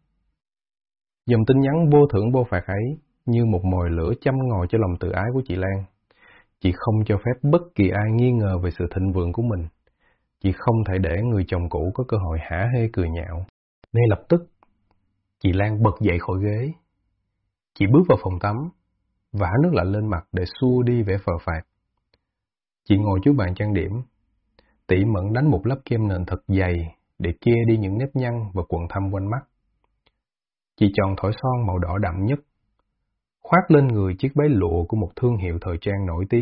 Dòng tin nhắn vô thưởng vô phạt ấy như một mồi lửa châm ngòi cho lòng tự ái của chị Lan. Chị không cho phép bất kỳ ai nghi ngờ về sự thịnh vượng của mình. Chị không thể để người chồng cũ có cơ hội hả hê cười nhạo. Ngay lập tức, chị Lan bật dậy khỏi ghế. Chị bước vào phòng tắm, vả nước lạnh lên mặt để xua đi vẻ phờ phạc. Chị ngồi trước bàn trang điểm, tỉ mẩn đánh một lớp kem nền thật dày để che đi những nếp nhăn và quầng thâm quanh mắt. Chị chọn thỏi son màu đỏ đậm nhất, khoác lên người chiếc váy lụa của một thương hiệu thời trang nổi tiếng,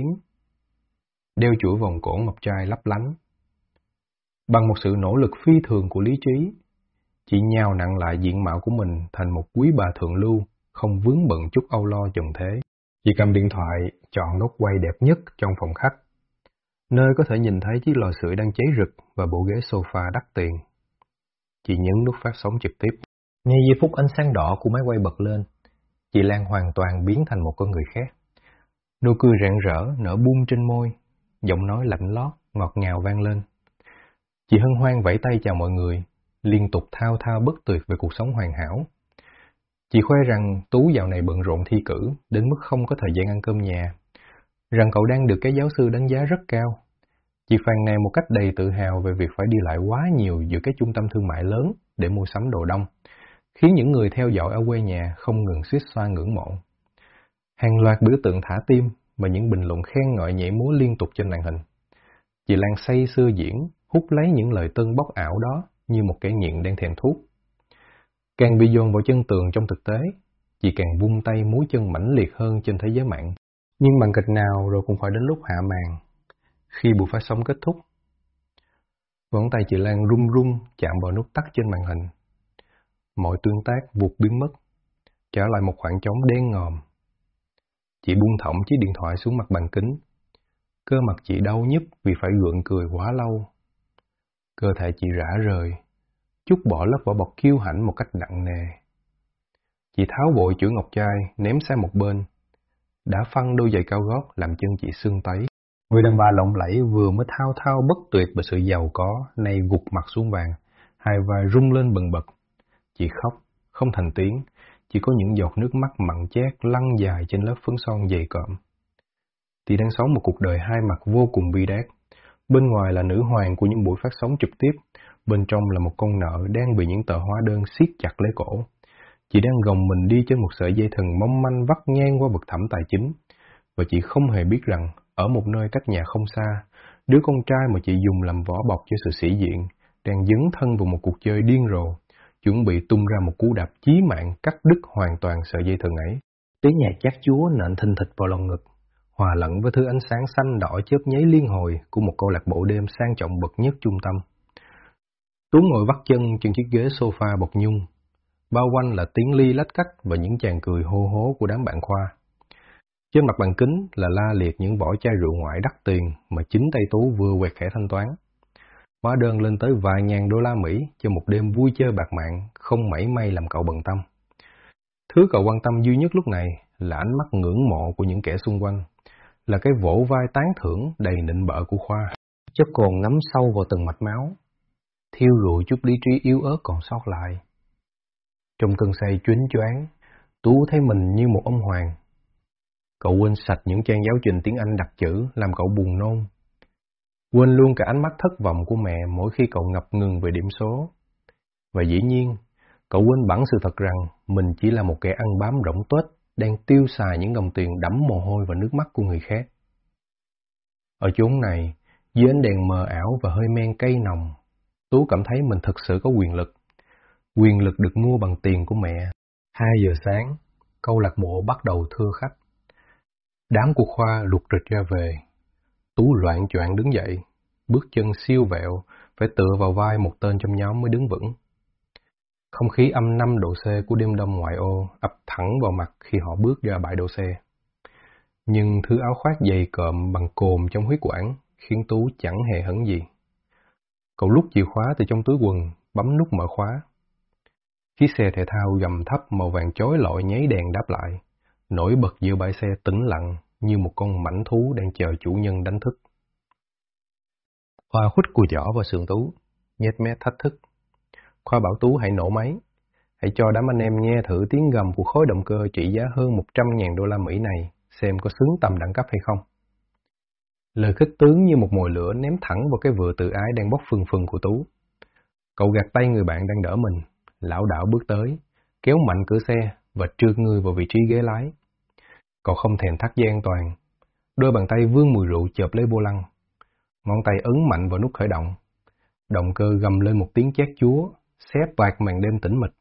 đeo chuỗi vòng cổ ngọc trai lấp lánh. Bằng một sự nỗ lực phi thường của lý trí, chị nhào nặn lại diện mạo của mình thành một quý bà thượng lưu, không vướng bận chút âu lo trần thế. Chị cầm điện thoại, chọn nút quay đẹp nhất trong phòng khách, nơi có thể nhìn thấy chiếc lò sưởi đang cháy rực và bộ ghế sofa đắt tiền. Chị nhấn nút phát sóng trực tiếp. Ngay giây phút ánh sáng đỏ của máy quay bật lên, chị Lan hoàn toàn biến thành một con người khác. Nụ cười rạng rỡ nở bung trên môi, giọng nói lạnh lót, ngọt ngào vang lên. Chị hân hoan vẫy tay chào mọi người, liên tục thao thao bất tuyệt về cuộc sống hoàn hảo. Chị khoe rằng Tú dạo này bận rộn thi cử, đến mức không có thời gian ăn cơm nhà, rằng cậu đang được các giáo sư đánh giá rất cao. Chị phàn nàn một cách đầy tự hào về việc phải đi lại quá nhiều giữa các trung tâm thương mại lớn để mua sắm đồ đông, khiến những người theo dõi ở quê nhà không ngừng xuýt xoa ngưỡng mộ. Hàng loạt biểu tượng thả tim và những bình luận khen ngợi nhảy múa liên tục trên màn hình. Chị Lan say sưa diễn, hút lấy những lời tâng bốc ảo đó như một kẻ nghiện đang thèm thuốc. Càng bị dồn vào chân tường trong thực tế, chị càng vung tay múa chân mãnh liệt hơn trên thế giới mạng. Nhưng bằng kịch nào rồi cũng phải đến lúc hạ màn. Khi buổi phát sóng kết thúc, ngón tay chị Lan run run chạm vào nút tắt trên màn hình. Mọi tương tác vụt biến mất, trả lại một khoảng trống đen ngòm. Chị buông thõng chiếc điện thoại xuống mặt bàn kính. Cơ mặt chị đau nhức vì phải gượng cười quá lâu. Cơ thể chị rã rời, trút bỏ lớp vỏ bọc kiêu hãnh một cách nặng nề. Chị tháo vội chuỗi ngọc trai ném sang một bên, đã phăng đôi giày cao gót làm chân chị sưng tấy. Người đàn bà lộng lẫy vừa mới thao thao bất tuyệt bởi sự giàu có, nay gục mặt xuống bàn, hai vai rung lên bần bật. Chị khóc, không thành tiếng, chỉ có những giọt nước mắt mặn chát lăn dài trên lớp phấn son dày cộm. Chị đang sống một cuộc đời hai mặt vô cùng bi đát. Bên ngoài là nữ hoàng của những buổi phát sóng trực tiếp, bên trong là một con nợ đang bị những tờ hóa đơn siết chặt lấy cổ. Chị đang gồng mình đi trên một sợi dây thừng mong manh vắt ngang qua vực thẳm tài chính, và chị không hề biết rằng, ở một nơi cách nhà không xa, đứa con trai mà chị dùng làm vỏ bọc cho sự sĩ diện, đang dấn thân vào một cuộc chơi điên rồ, chuẩn bị tung ra một cú đạp chí mạng cắt đứt hoàn toàn sợi dây thừng ấy. Tiếng nhạc chát chúa nện thình thịch vào lòng ngực, hòa lẫn với thứ ánh sáng xanh đỏ chớp nháy liên hồi của một câu lạc bộ đêm sang trọng bậc nhất trung tâm. Tú ngồi vắt chân trên chiếc ghế sofa bọc nhung, bao quanh là tiếng ly lách cách và những tràng cười hô hố của đám bạn khoa. Trên mặt bàn kính là la liệt những vỏ chai rượu ngoại đắt tiền mà chính tay Tú vừa quẹt thẻ thanh toán. Hóa đơn lên tới vài ngàn đô la Mỹ cho một đêm vui chơi bạc mạng, không mảy may làm cậu bận tâm. Thứ cậu quan tâm duy nhất lúc này là ánh mắt ngưỡng mộ của những kẻ xung quanh, là cái vỗ vai tán thưởng đầy nịnh bợ của Khoa, chất cồn ngấm sâu vào từng mạch máu, thiêu rụi chút lý trí yếu ớt còn sót lại. Trong cơn say choáng choáng, Tú thấy mình như một ông hoàng. Cậu quên sạch những trang giáo trình tiếng Anh đặc chữ làm cậu buồn nôn. Quên luôn cả ánh mắt thất vọng của mẹ mỗi khi cậu ngập ngừng về điểm số. Và dĩ nhiên, cậu quên bẵng sự thật rằng mình chỉ là một kẻ ăn bám rỗng tuếch đang tiêu xài những đồng tiền đẫm mồ hôi và nước mắt của người khác. Ở chốn này, dưới ánh đèn mờ ảo và hơi men cay nồng, Tú cảm thấy mình thực sự có quyền lực. Quyền lực được mua bằng tiền của mẹ. 2 giờ sáng, câu lạc bộ bắt đầu thưa khách. Đám của Khoa lục rịch ra về. Tú loạng choạng đứng dậy, bước chân siêu vẹo, phải tựa vào vai một tên trong nhóm mới đứng vững. Không khí âm 5 độ C của đêm đông ngoại ô ập thẳng vào mặt khi họ bước ra bãi đỗ xe. Nhưng thứ áo khoác dày cộm bằng cồn trong huyết quản khiến Tú chẳng hề hấn gì. Cậu rút chìa khóa từ trong túi quần, bấm nút mở khóa. Chiếc xe thể thao gầm thấp màu vàng chói lọi nháy đèn đáp lại, nổi bật giữa bãi xe tĩnh lặng như một con mãnh thú đang chờ chủ nhân đánh thức. Khoa khuất cùi chỏ vào sườn Tú, nhếch mép thách thức. Khoa bảo Tú hãy nổ máy, hãy cho đám anh em nghe thử tiếng gầm của khối động cơ trị giá hơn 100.000 đô la Mỹ này, xem có xứng tầm đẳng cấp hay không. Lời khích tướng như một mồi lửa ném thẳng vào cái vựa tự ái đang bốc phừng phừng của Tú. Cậu gạt tay người bạn đang đỡ mình, lảo đảo bước tới, kéo mạnh cửa xe và trượt người vào vị trí ghế lái. Cậu không thèm thắt dây an toàn, đôi bàn tay vương mùi rượu chộp lấy vô lăng, ngón tay ấn mạnh vào nút khởi động. Động cơ gầm lên một tiếng chát chúa, xé toạc màn đêm tĩnh mịch.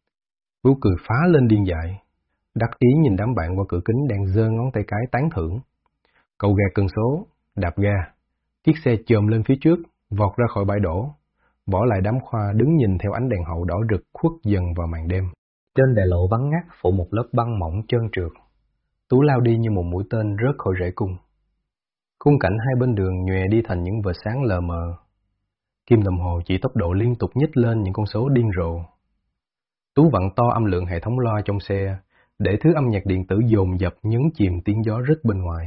Tú cười phá lên điên dại, đắc ý nhìn đám bạn qua cửa kính đang giơ ngón tay cái tán thưởng. Cậu gạt cần số, đạp ga, chiếc xe chồm lên phía trước, vọt ra khỏi bãi đổ, bỏ lại đám Khoa đứng nhìn theo ánh đèn hậu đỏ rực khuất dần vào màn đêm. Trên đại lộ vắng ngắt phủ một lớp băng mỏng trơn trượt. Tú lao đi như một mũi tên rớt khỏi rễ cung. Khung cảnh hai bên đường nhòe đi thành những vệt sáng lờ mờ. Kim đồng hồ chỉ tốc độ liên tục nhích lên những con số điên rồ. Tú vặn to âm lượng hệ thống loa trong xe, để thứ âm nhạc điện tử dồn dập nhấn chìm tiếng gió rít bên ngoài.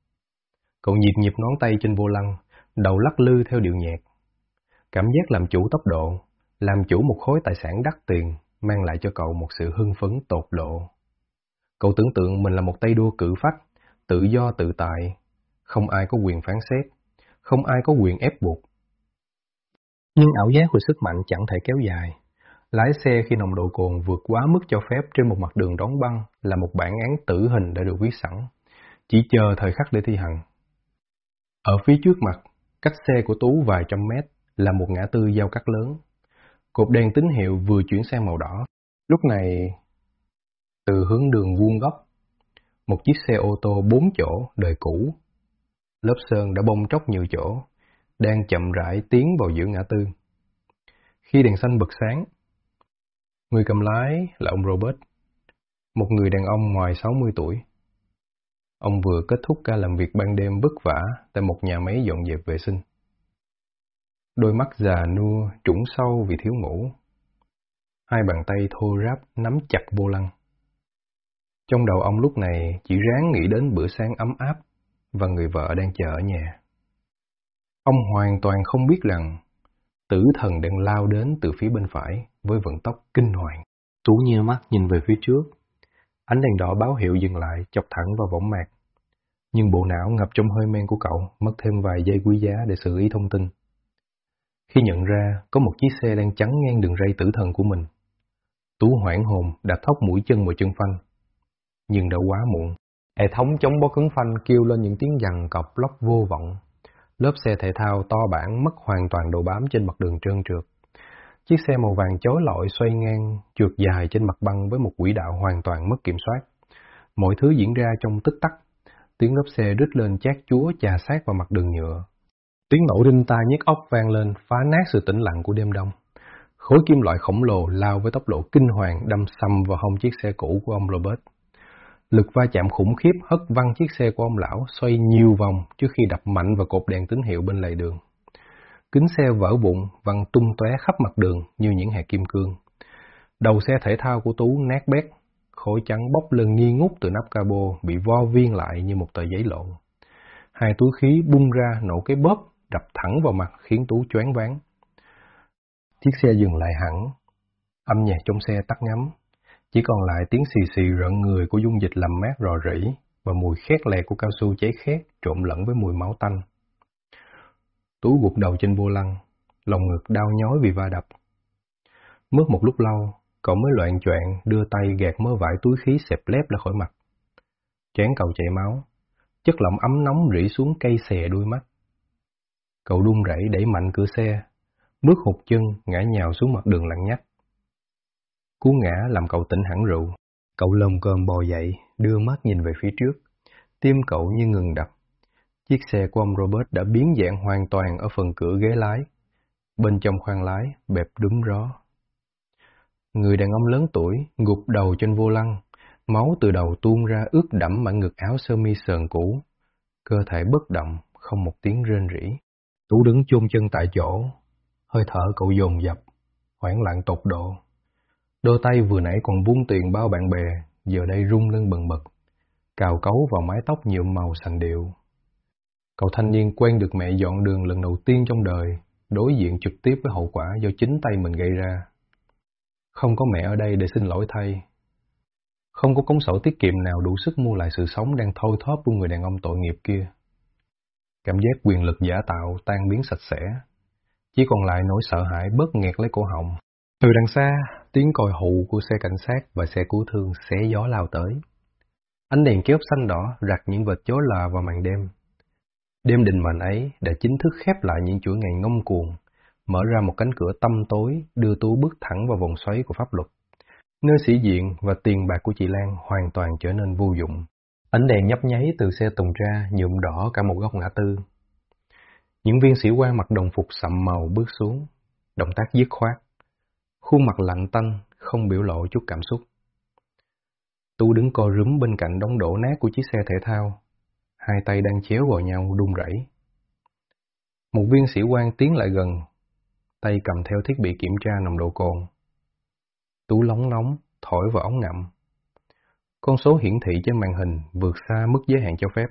Cậu nhịp nhịp ngón tay trên vô lăng, đầu lắc lư theo điệu nhạc. Cảm giác làm chủ tốc độ, làm chủ một khối tài sản đắt tiền, mang lại cho cậu một sự hưng phấn tột độ. Cậu tưởng tượng mình là một tay đua cự phách, tự do tự tại, không ai có quyền phán xét, không ai có quyền ép buộc. Nhưng ảo giác của sức mạnh chẳng thể kéo dài. Lái xe khi nồng độ cồn vượt quá mức cho phép trên một mặt đường đóng băng là một bản án tử hình đã được viết sẵn, chỉ chờ thời khắc để thi hành. Ở phía trước mặt, cách xe của Tú vài trăm mét, là một ngã tư giao cắt lớn. Cột đèn tín hiệu vừa chuyển sang màu đỏ. Lúc này, từ hướng đường vuông góc, một chiếc xe ô tô 4 chỗ đời cũ, lớp sơn đã bong tróc nhiều chỗ, đang chậm rãi tiến vào giữa ngã tư. Khi đèn xanh bật sáng, người cầm lái là ông Robert, một người đàn ông ngoài 60 tuổi. Ông vừa kết thúc ca làm việc ban đêm vất vả tại một nhà máy dọn dẹp vệ sinh. Đôi mắt già nua trũng sâu vì thiếu ngủ. Hai bàn tay thô ráp nắm chặt vô lăng. Trong đầu ông lúc này chỉ ráng nghĩ đến bữa sáng ấm áp và người vợ đang chờ ở nhà. Ông hoàn toàn không biết rằng tử thần đang lao đến từ phía bên phải với vận tốc kinh hoàng. Tú nheo mắt nhìn về phía trước. Ánh đèn đỏ báo hiệu dừng lại chọc thẳng vào võng mạc. Nhưng bộ não ngập trong hơi men của cậu mất thêm vài giây quý giá để xử lý thông tin. Khi nhận ra có một chiếc xe đang chắn ngang đường ray tử thần của mình, Tú hoảng hồn đạp thốc mũi chân vào chân phanh. Nhưng đã quá muộn. Hệ thống chống bó cứng phanh kêu lên những tiếng giằng cọc lóc vô vọng. Lớp xe thể thao to bản mất hoàn toàn độ bám trên mặt đường trơn trượt. Chiếc xe màu vàng chói lọi xoay ngang, trượt dài trên mặt băng với một quỹ đạo hoàn toàn mất kiểm soát. Mọi thứ diễn ra trong tích tắc. Tiếng lốp xe rít lên chát chúa chà sát vào mặt đường nhựa. Tiếng nổ đinh tai nhức óc vang lên phá nát sự tĩnh lặng của đêm đông. Khối kim loại khổng lồ lao với tốc độ kinh hoàng đâm sầm vào hông chiếc xe cũ của ông Robert. Lực va chạm khủng khiếp hất văng chiếc xe của ông lão xoay nhiều vòng trước khi đập mạnh vào cột đèn tín hiệu bên lề đường. Kính xe vỡ vụn văng tung tóe khắp mặt đường như những hạt kim cương. Đầu xe thể thao của Tú nát bét, khối trắng bốc lên nghi ngút từ nắp cabo bị vo viên lại như một tờ giấy lộn. Hai túi khí bung ra nổ cái bóp đập thẳng vào mặt khiến Tú choáng váng. Chiếc xe dừng lại hẳn, âm nhạc trong xe tắt ngấm, chỉ còn lại tiếng xì xì rợn người của dung dịch làm mát rò rỉ và mùi khét lẹt của cao su cháy khét trộn lẫn với mùi máu tanh. Tú gục đầu trên vô lăng, lòng ngực đau nhói vì va đập. Mất một lúc lâu, cậu mới loạng choạng đưa tay gạt mớ vải túi khí xẹp lép ra khỏi mặt. Trán cậu chảy máu, chất lỏng ấm nóng rỉ xuống cay xè đuôi mắt. Cậu run rẩy đẩy mạnh cửa xe, bước hụt chân ngã nhào xuống mặt đường lặng nhắc. Cú ngã làm cậu tỉnh hẳn rượu. Cậu lồm cồm bò dậy, đưa mắt nhìn về phía trước. Tim cậu như ngừng đập. Chiếc xe của ông Robert đã biến dạng hoàn toàn ở phần cửa ghế lái. Bên trong khoang lái bẹp đúng ró. Người đàn ông lớn tuổi gục đầu trên vô lăng, máu từ đầu tuôn ra ướt đẫm mảng ngực áo sơ mi sờn cũ. Cơ thể bất động, không một tiếng rên rỉ. Tú đứng chôn chân tại chỗ, hơi thở cậu dồn dập, hoảng loạn tột độ. Đôi tay vừa nãy còn vung tiền bao bạn bè, giờ đây rung lên bần bật, cào cấu vào mái tóc nhuộm màu sành điệu. Cậu thanh niên quen được mẹ dọn đường lần đầu tiên trong đời, đối diện trực tiếp với hậu quả do chính tay mình gây ra. Không có mẹ ở đây để xin lỗi thay. Không có cuốn sổ tiết kiệm nào đủ sức mua lại sự sống đang thoi thóp của người đàn ông tội nghiệp kia. Cảm giác quyền lực giả tạo tan biến sạch sẽ, chỉ còn lại nỗi sợ hãi bớt nghẹt lấy cổ họng. Từ đằng xa, tiếng còi hụ của xe cảnh sát và xe cứu thương xé gió lao tới. Ánh đèn kéo xanh đỏ rạch những vệt chói lòa vào màn đêm. Đêm định mệnh ấy đã chính thức khép lại những chuỗi ngày ngông cuồng, mở ra một cánh cửa tăm tối đưa Tú bước thẳng vào vòng xoáy của pháp luật, nơi sĩ diện và tiền bạc của chị Lan hoàn toàn trở nên vô dụng. Ánh đèn nhấp nháy từ xe tuần tra nhuộm đỏ cả một góc ngã tư. Những viên sĩ quan mặc đồng phục sậm màu bước xuống, động tác dứt khoát, khuôn mặt lạnh tanh, không biểu lộ chút cảm xúc. Tú đứng co rúm bên cạnh đống đổ nát của chiếc xe thể thao, hai tay đang chéo vào nhau run rẩy. Một viên sĩ quan tiến lại gần, tay cầm theo thiết bị kiểm tra nồng độ cồn. Tú lóng nóng, thổi vào ống ngậm. Con số hiển thị trên màn hình vượt xa mức giới hạn cho phép.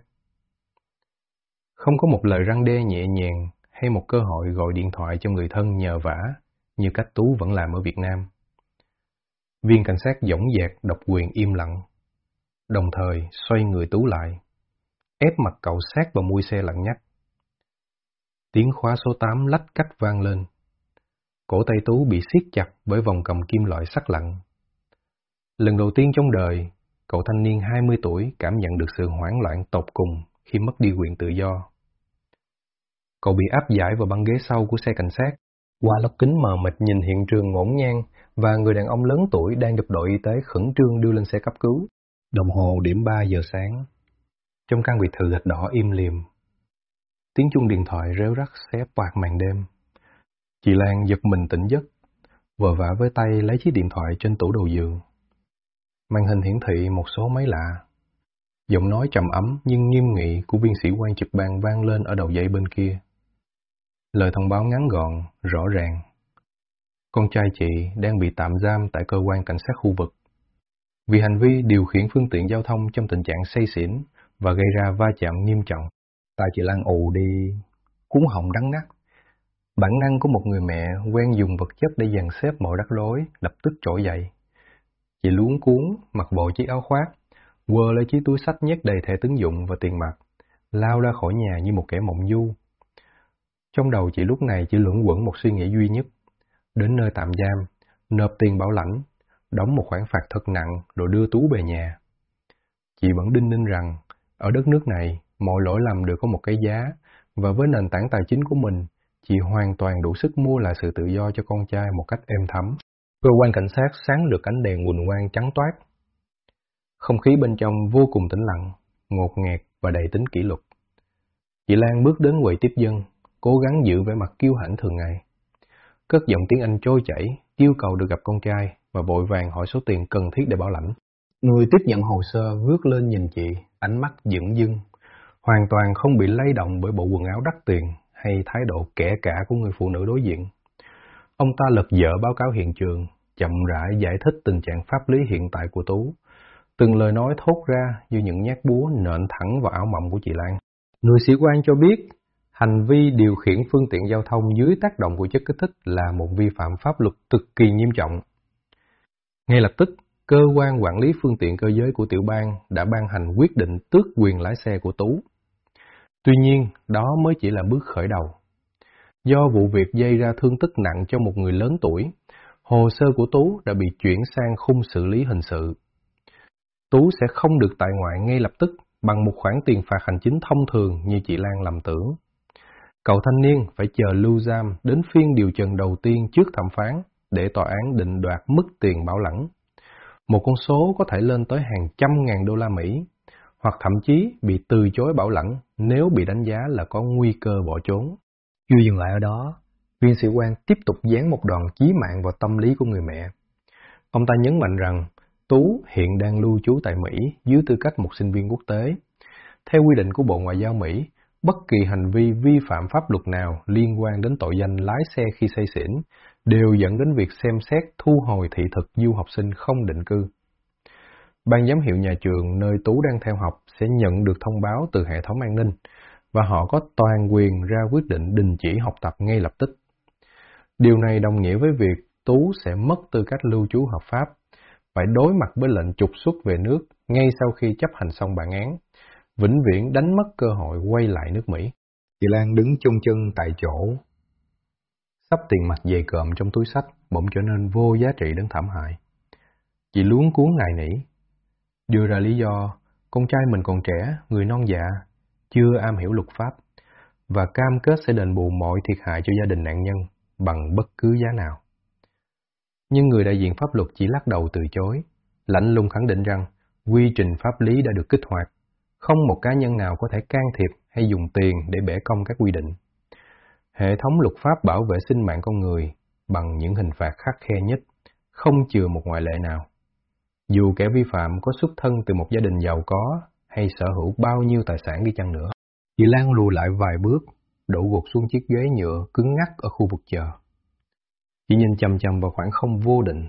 Không có một lời răn đe nhẹ nhàng hay một cơ hội gọi điện thoại cho người thân nhờ vả như cách Tú vẫn làm ở Việt Nam. Viên cảnh sát dõng dạc độc quyền im lặng, đồng thời xoay người Tú lại, ép mặt cậu sát vào mui xe lặng nhắc. Tiếng khóa số 8 lách cách vang lên. Cổ tay Tú bị siết chặt bởi vòng cầm kim loại sắc lạnh. Lần đầu tiên trong đời, cậu thanh niên 20 tuổi cảm nhận được sự hoảng loạn tột cùng khi mất đi quyền tự do. Cậu bị áp giải vào băng ghế sau của xe cảnh sát. Qua lốc kính mờ mịt nhìn hiện trường ngổn ngang và người đàn ông lớn tuổi đang được đội y tế khẩn trương đưa lên xe cấp cứu. Đồng hồ điểm 3 giờ sáng. Trong căn biệt thự gạch đỏ im lìm. Tiếng chuông điện thoại réo rắt xé toạc màn đêm. Chị Lan giật mình tỉnh giấc, vờ vã với tay lấy chiếc điện thoại trên tủ đầu giường. Màn hình hiển thị một số máy lạ. Giọng nói trầm ấm nhưng nghiêm nghị của viên sĩ quan trực ban vang lên ở đầu dây bên kia. Lời thông báo ngắn gọn, rõ ràng. Con trai chị đang bị tạm giam tại cơ quan cảnh sát khu vực vì hành vi điều khiển phương tiện giao thông trong tình trạng say xỉn và gây ra va chạm nghiêm trọng. Tai chị Lan ù đi, cuống họng đắng ngắt. Bản năng của một người mẹ quen dùng vật chất để dàn xếp mọi rắc rối lập tức trỗi dậy. Chị luống cuống, mặc bộ chiếc áo khoác, quơ lấy chiếc túi xách nhét đầy thẻ tín dụng và tiền mặt, lao ra khỏi nhà như một kẻ mộng du. Trong đầu chị lúc này chỉ luẩn quẩn một suy nghĩ duy nhất: đến nơi tạm giam, nộp tiền bảo lãnh, đóng một khoản phạt thật nặng rồi đưa Tú về nhà. Chị vẫn đinh ninh rằng, ở đất nước này, mọi lỗi lầm đều có một cái giá, và với nền tảng tài chính của mình, chị hoàn toàn đủ sức mua lại sự tự do cho con trai một cách êm thấm. Cơ quan cảnh sát sáng rực ánh đèn huỳnh quang trắng toát. Không khí bên trong vô cùng tĩnh lặng, ngột ngạt và đầy tính kỷ luật. Chị Lan bước đến quầy tiếp dân, cố gắng giữ vẻ mặt kiêu hãnh thường ngày. Cất giọng tiếng Anh trôi chảy, yêu cầu được gặp con trai và vội vàng hỏi số tiền cần thiết để bảo lãnh. Người tiếp nhận hồ sơ vước lên nhìn chị, ánh mắt dửng dưng, hoàn toàn không bị lay động bởi bộ quần áo đắt tiền hay thái độ kẻ cả của người phụ nữ đối diện. Ông ta lật dở báo cáo hiện trường, chậm rãi giải thích tình trạng pháp lý hiện tại của Tú. Từng lời nói thốt ra như những nhát búa nện thẳng vào áo mộng của chị Lan. Người sĩ quan cho biết, hành vi điều khiển phương tiện giao thông dưới tác động của chất kích thích là một vi phạm pháp luật cực kỳ nghiêm trọng. Ngay lập tức, cơ quan quản lý phương tiện cơ giới của tiểu bang đã ban hành quyết định tước quyền lái xe của Tú. Tuy nhiên, đó mới chỉ là bước khởi đầu. Do vụ việc gây ra thương tích nặng cho một người lớn tuổi, hồ sơ của Tú đã bị chuyển sang khung xử lý hình sự. Tú sẽ không được tại ngoại ngay lập tức bằng một khoản tiền phạt hành chính thông thường như chị Lan lầm tưởng. Cậu thanh niên phải chờ lưu giam đến phiên điều trần đầu tiên trước thẩm phán để tòa án định đoạt mức tiền bảo lãnh. Một con số có thể lên tới hàng trăm ngàn đô la Mỹ, hoặc thậm chí bị từ chối bảo lãnh nếu bị đánh giá là có nguy cơ bỏ trốn. Chưa dừng lại ở đó, viên sĩ quan tiếp tục dán một đòn chí mạng vào tâm lý của người mẹ. Ông ta nhấn mạnh rằng Tú hiện đang lưu trú tại Mỹ dưới tư cách một sinh viên quốc tế. Theo quy định của Bộ Ngoại giao Mỹ, bất kỳ hành vi vi phạm pháp luật nào liên quan đến tội danh lái xe khi say xỉn đều dẫn đến việc xem xét thu hồi thị thực du học sinh không định cư. Ban giám hiệu nhà trường nơi Tú đang theo học sẽ nhận được thông báo từ hệ thống an ninh và họ có toàn quyền ra quyết định đình chỉ học tập ngay lập tức. Điều này đồng nghĩa với việc Tú sẽ mất tư cách lưu trú hợp pháp, phải đối mặt với lệnh trục xuất về nước ngay sau khi chấp hành xong bản án, vĩnh viễn đánh mất cơ hội quay lại nước Mỹ. Chị Lan đứng chôn chân tại chỗ. Sắp tiền mặt dày cộm trong túi xách bỗng trở nên vô giá trị đến thảm hại. Chị luống cuống nài nỉ, đưa ra lý do con trai mình còn trẻ, người non dạ, chưa am hiểu luật pháp, và cam kết sẽ đền bù mọi thiệt hại cho gia đình nạn nhân bằng bất cứ giá nào. Nhưng người đại diện pháp luật chỉ lắc đầu từ chối, lạnh lùng khẳng định rằng quy trình pháp lý đã được kích hoạt, không một cá nhân nào có thể can thiệp hay dùng tiền để bẻ cong các quy định. Hệ thống luật pháp bảo vệ sinh mạng con người bằng những hình phạt khắt khe nhất, không chừa một ngoại lệ nào. Dù kẻ vi phạm có xuất thân từ một gia đình giàu có hay sở hữu bao nhiêu tài sản đi chăng nữa. Chị Lan lùi lại vài bước, đổ gục xuống chiếc ghế nhựa cứng ngắc ở khu vực chờ. Chị nhìn chằm chằm vào khoảng không vô định.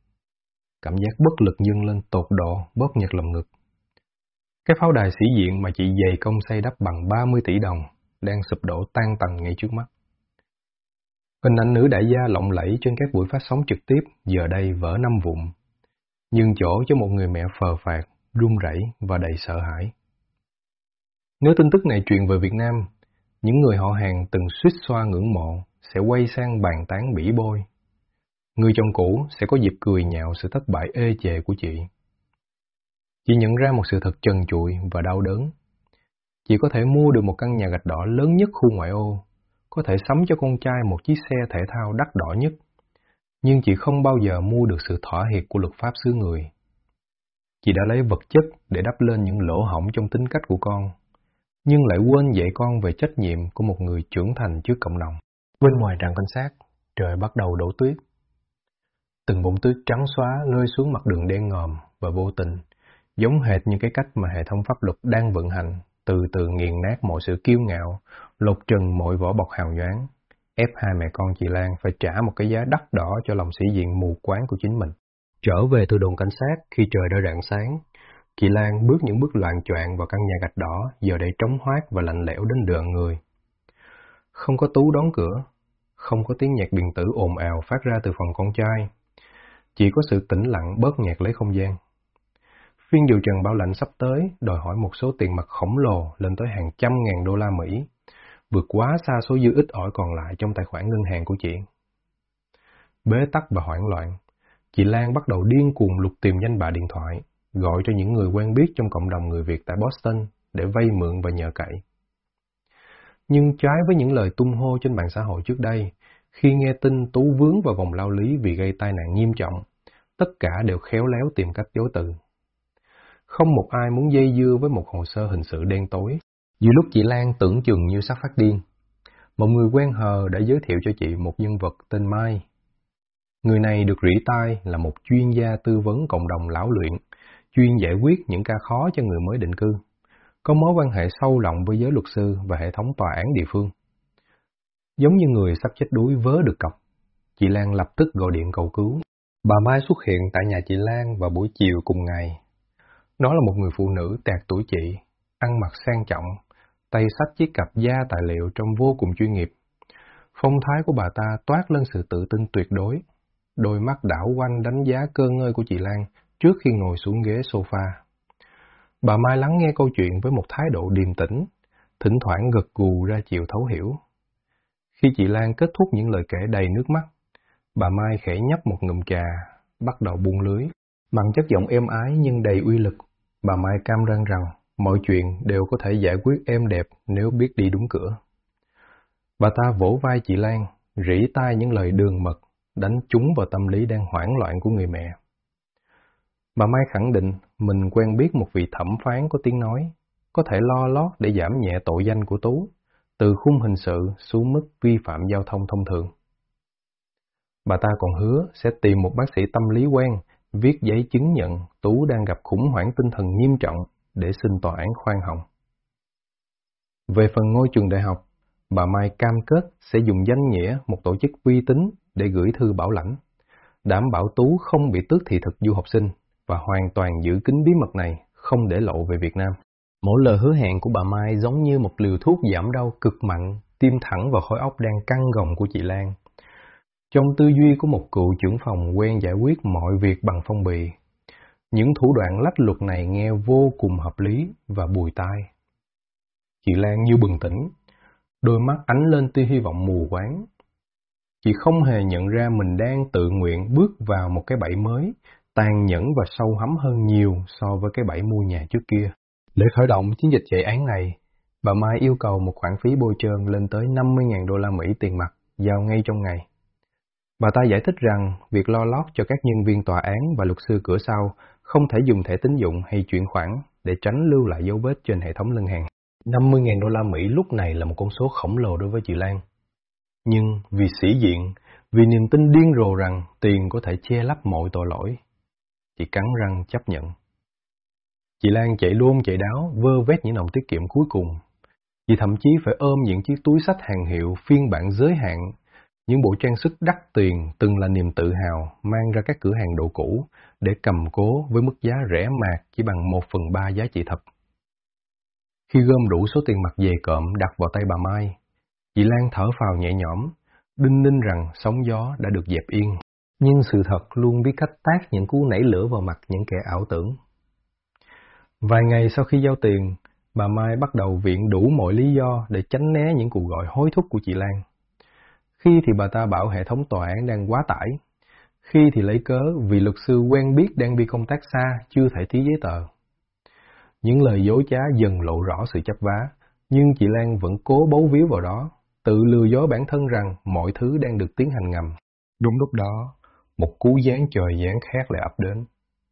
Cảm giác bất lực dâng lên tột độ bóp nghẹt lồng ngực. Cái pháo đài sĩ diện mà chị dày công xây đắp bằng 30 tỷ đồng đang sụp đổ tan tành ngay trước mắt. Hình ảnh nữ đại gia lộng lẫy trên các buổi phát sóng trực tiếp giờ đây vỡ năm vụn, nhường chỗ cho một người mẹ phờ phạc, run rẩy và đầy sợ hãi. Nếu tin tức này truyền về Việt Nam, những người họ hàng từng suýt xoa ngưỡng mộ sẽ quay sang bàn tán bỉ bôi. Người chồng cũ sẽ có dịp cười nhạo sự thất bại ê chề của chị. Chị nhận ra một sự thật trần trụi và đau đớn. Chị có thể mua được một căn nhà gạch đỏ lớn nhất khu ngoại ô, có thể sắm cho con trai một chiếc xe thể thao đắt đỏ nhất, nhưng chị không bao giờ mua được sự thỏa hiệp của luật pháp xứ người. Chị đã lấy vật chất để đắp lên những lỗ hổng trong tính cách của con, nhưng lại quên dạy con về trách nhiệm của một người trưởng thành trước cộng đồng. Bên ngoài trạm cảnh sát, trời bắt đầu đổ tuyết. Từng bông tuyết trắng xóa rơi xuống mặt đường đen ngòm và vô tình, giống hệt như cái cách mà hệ thống pháp luật đang vận hành, từ từ nghiền nát mọi sự kiêu ngạo, lột trần mọi vỏ bọc hào nhoáng, ép hai mẹ con chị Lan phải trả một cái giá đắt đỏ cho lòng sĩ diện mù quáng của chính mình. Trở về từ đồn cảnh sát khi trời đã rạng sáng, chị Lan bước những bước loạng choạng vào căn nhà gạch đỏ giờ đây trống hoác và lạnh lẽo đến rợn người. Không có Tú đón cửa, không có tiếng nhạc điện tử ồn ào phát ra từ phòng con trai. Chỉ có sự tĩnh lặng bớt nhạt lấy không gian. Phiên điều trần bảo lãnh sắp tới đòi hỏi một số tiền mặt khổng lồ lên tới hàng trăm ngàn đô la Mỹ, vượt quá xa số dư ít ỏi còn lại trong tài khoản ngân hàng của chị. Bế tắc và hoảng loạn, chị Lan bắt đầu điên cuồng lục tìm danh bạ điện thoại, gọi cho những người quen biết trong cộng đồng người Việt tại Boston để vay mượn và nhờ cậy. Nhưng trái với những lời tung hô trên mạng xã hội trước đây, khi nghe tin Tú vướng vào vòng lao lý vì gây tai nạn nghiêm trọng, tất cả đều khéo léo tìm cách chối từ. Không một ai muốn dây dưa với một hồ sơ hình sự đen tối. Giữa lúc chị Lan tưởng chừng như sắp phát điên, một người quen hờ đã giới thiệu cho chị một nhân vật tên Mai. Người này được rỉ tai là một chuyên gia tư vấn cộng đồng lão luyện, chuyên giải quyết những ca khó cho người mới định cư, có mối quan hệ sâu rộng với giới luật sư và hệ thống tòa án địa phương. Giống như người sắp chết đuối vớ được cọc, chị Lan lập tức gọi điện cầu cứu. Bà Mai xuất hiện tại nhà chị Lan vào buổi chiều cùng ngày. Đó là một người phụ nữ tẹt tuổi chị, ăn mặc sang trọng, tay xách chiếc cặp da tài liệu trông vô cùng chuyên nghiệp. Phong thái của bà ta toát lên sự tự tin tuyệt đối. Đôi mắt đảo quanh đánh giá cơ ngơi của chị Lan trước khi ngồi xuống ghế sofa. Bà Mai lắng nghe câu chuyện với một thái độ điềm tĩnh, thỉnh thoảng gật gù ra chiều thấu hiểu. Khi chị Lan kết thúc những lời kể đầy nước mắt, bà Mai khẽ nhấp một ngụm trà, bắt đầu buông lưới. Bằng chất giọng êm ái nhưng đầy uy lực, bà Mai cam đoan rằng mọi chuyện đều có thể giải quyết êm đẹp nếu biết đi đúng cửa. Bà ta vỗ vai chị Lan, rỉ tai những lời đường mật, đánh trúng vào tâm lý đang hoảng loạn của người mẹ. Bà Mai khẳng định mình quen biết một vị thẩm phán có tiếng nói, có thể lo lót để giảm nhẹ tội danh của Tú, từ khung hình sự xuống mức vi phạm giao thông thông thường. Bà ta còn hứa sẽ tìm một bác sĩ tâm lý quen, viết giấy chứng nhận Tú đang gặp khủng hoảng tinh thần nghiêm trọng để xin tòa án khoan hồng. Về phần ngôi trường đại học, bà Mai cam kết sẽ dùng danh nghĩa một tổ chức uy tín để gửi thư bảo lãnh, đảm bảo Tú không bị tước thị thực du học sinh và hoàn toàn giữ kín bí mật này, không để lộ về Việt Nam. Mỗi lời hứa hẹn của bà Mai giống như một liều thuốc giảm đau cực mạnh, tiêm thẳng vào khối óc đang căng gồng của chị Lan. Trong tư duy của một cựu trưởng phòng quen giải quyết mọi việc bằng phong bì, những thủ đoạn lách luật này nghe vô cùng hợp lý và bùi tai. Chị Lan như bừng tỉnh, đôi mắt ánh lên tia hy vọng mù quáng. Chị không hề nhận ra mình đang tự nguyện bước vào một cái bẫy mới, tàn nhẫn và sâu hắm hơn nhiều so với cái bẫy mua nhà trước kia. Để khởi động chiến dịch chạy án này, bà Mai yêu cầu một khoản phí bôi trơn lên tới 50.000 đô la Mỹ tiền mặt, giao ngay trong ngày. Bà ta giải thích rằng việc lo lót cho các nhân viên tòa án và luật sư cửa sau không thể dùng thẻ tín dụng hay chuyển khoản để tránh lưu lại dấu vết trên hệ thống ngân hàng. 50.000 đô la Mỹ lúc này là một con số khổng lồ đối với chị Lan. Nhưng vì sĩ diện, vì niềm tin điên rồ rằng tiền có thể che lấp mọi tội lỗi, chị cắn răng chấp nhận. Chị Lan chạy luôn chạy đáo, vơ vét những đồng tiết kiệm cuối cùng. Chị thậm chí phải ôm những chiếc túi xách hàng hiệu phiên bản giới hạn, những bộ trang sức đắt tiền từng là niềm tự hào mang ra các cửa hàng đồ cũ để cầm cố với mức giá rẻ mạt chỉ bằng 1/3 giá trị thật. Khi gom đủ số tiền mặt về cộm đặt vào tay bà Mai, chị Lan thở phào nhẹ nhõm, đinh ninh rằng sóng gió đã được dẹp yên. Nhưng sự thật luôn biết cách tát những cú nảy lửa vào mặt những kẻ ảo tưởng. Vài ngày sau khi giao tiền, bà Mai bắt đầu viện đủ mọi lý do để tránh né những cuộc gọi hối thúc của chị Lan. Khi thì bà ta bảo hệ thống tòa án đang quá tải, khi thì lấy cớ vì luật sư quen biết đang đi công tác xa chưa thể ký giấy tờ. Những lời dối trá dần lộ rõ sự chấp vá, nhưng chị Lan vẫn cố bấu víu vào đó, tự lừa dối bản thân rằng mọi thứ đang được tiến hành ngầm. Đúng lúc đó, một cú giáng trời giáng khác lại ập đến.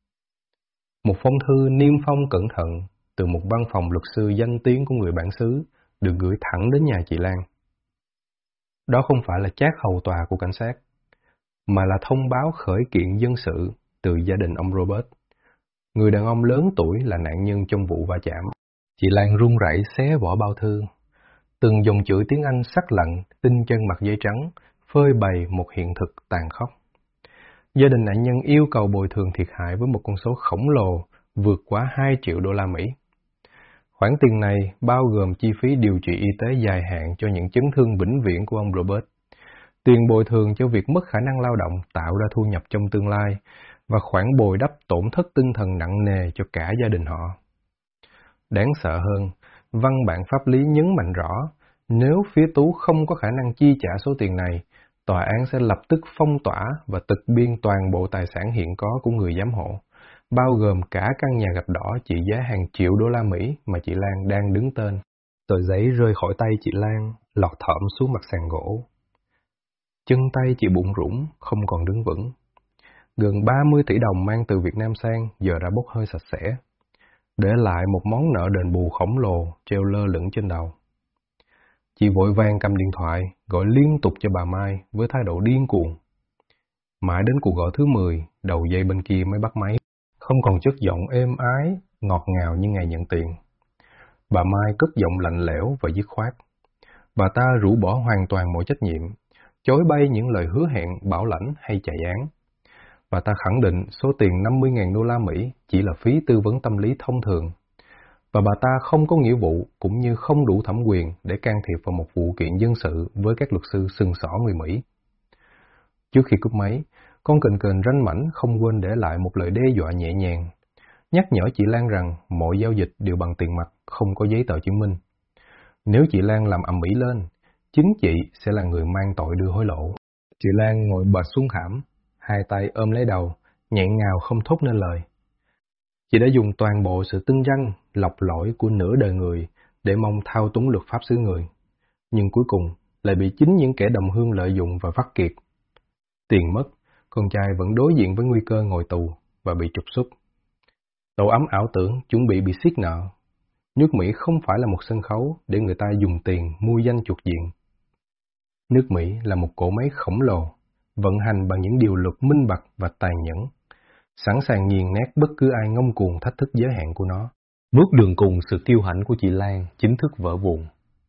Một phong thư niêm phong cẩn thận từ một văn phòng luật sư danh tiếng của người bản xứ được gửi thẳng đến nhà chị Lan. Đó không phải là trát hầu tòa của cảnh sát, mà là thông báo khởi kiện dân sự từ gia đình ông Robert, người đàn ông lớn tuổi là nạn nhân trong vụ va chạm. Chị Lan run rẩy xé vỏ bao thư. Từng dòng chữ tiếng Anh sắc lạnh in trên mặt giấy trắng, phơi bày một hiện thực tàn khốc. Gia đình nạn nhân yêu cầu bồi thường thiệt hại với một con số khổng lồ vượt quá 2 triệu đô la Mỹ. Khoản tiền này bao gồm chi phí điều trị y tế dài hạn cho những chấn thương vĩnh viễn của ông Robert, tiền bồi thường cho việc mất khả năng lao động tạo ra thu nhập trong tương lai, và khoản bồi đắp tổn thất tinh thần nặng nề cho cả gia đình họ. Đáng sợ hơn, văn bản pháp lý nhấn mạnh rõ, nếu phía Tú không có khả năng chi trả số tiền này, tòa án sẽ lập tức phong tỏa và tịch biên toàn bộ tài sản hiện có của người giám hộ, bao gồm cả căn nhà gạch đỏ trị giá hàng triệu đô la Mỹ mà chị Lan đang đứng tên. Tờ giấy rơi khỏi tay chị Lan, lọt thỏm xuống mặt sàn gỗ. Chân tay chị bủn rủn, không còn đứng vững. Gần 30 tỷ đồng mang từ Việt Nam sang giờ đã bốc hơi sạch sẽ, để lại một món nợ đền bù khổng lồ treo lơ lửng trên đầu. Chị vội vàng cầm điện thoại, gọi liên tục cho bà Mai với thái độ điên cuồng. Mãi đến cuộc gọi thứ 10, đầu dây bên kia mới bắt máy, không còn chất giọng êm ái, ngọt ngào như ngày nhận tiền. Bà Mai cất giọng lạnh lẽo và dứt khoát. Bà ta rũ bỏ hoàn toàn mọi trách nhiệm, chối bay những lời hứa hẹn bảo lãnh hay chạy án. Bà ta khẳng định số tiền 50.000 đô la Mỹ chỉ là phí tư vấn tâm lý thông thường, và bà ta không có nghĩa vụ cũng như không đủ thẩm quyền để can thiệp vào một vụ kiện dân sự với các luật sư sừng sỏ người Mỹ. Trước khi cúp máy, Con kền kền ranh mãnh không quên để lại một lời đe dọa nhẹ nhàng, nhắc nhở chị Lan rằng mọi giao dịch đều bằng tiền mặt, không có giấy tờ chứng minh. Nếu chị Lan làm ầm ĩ lên, chính chị sẽ là người mang tội đưa hối lộ. Chị Lan ngồi bệt xuống thảm, hai tay ôm lấy đầu, nghẹn ngào không thốt nên lời. Chị đã dùng toàn bộ sự tinh ranh, lọc lỗi của nửa đời người để mong thao túng luật pháp xứ người, nhưng cuối cùng lại bị chính những kẻ đồng hương lợi dụng và vắt kiệt. Tiền mất, con trai vẫn đối diện với nguy cơ ngồi tù và bị trục xuất. Tổ ấm ảo tưởng chuẩn bị siết nợ. Nước Mỹ không phải là một sân khấu để người ta dùng tiền mua danh chuộc diện. Nước Mỹ là một cỗ máy khổng lồ, vận hành bằng những điều luật minh bạch và tàn nhẫn, sẵn sàng nghiền nát bất cứ ai ngông cuồng thách thức giới hạn của nó. Bước đường cùng, sự kiêu hãnh của chị Lan chính thức vỡ vụn.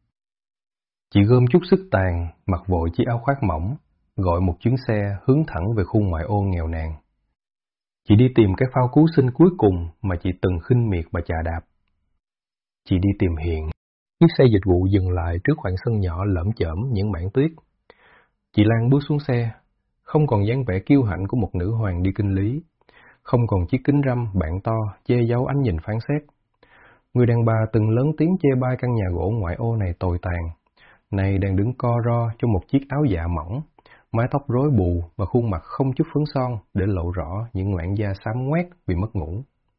Chị gom chút sức tàn, mặc vội chiếc áo khoác mỏng, gọi một chuyến xe hướng thẳng về khu ngoại ô nghèo nàn. Chị đi tìm cái phao cứu sinh cuối cùng mà chị từng khinh miệt và chà đạp. Chị đi tìm Hiền. Chiếc xe dịch vụ dừng lại trước khoảng sân nhỏ lởm chởm những mảng tuyết. Chị Lan bước xuống xe, không còn dáng vẻ kiêu hãnh của một nữ hoàng đi kinh lý, không còn chiếc kính râm bạn to che giấu ánh nhìn phán xét. Người đàn bà từng lớn tiếng chê bai căn nhà gỗ ngoại ô này tồi tàn, nay đang đứng co ro trong một chiếc áo dạ mỏng, mái tóc rối bù và khuôn mặt không chút phấn son để lộ rõ những làn da xám ngoét vì mất ngủ.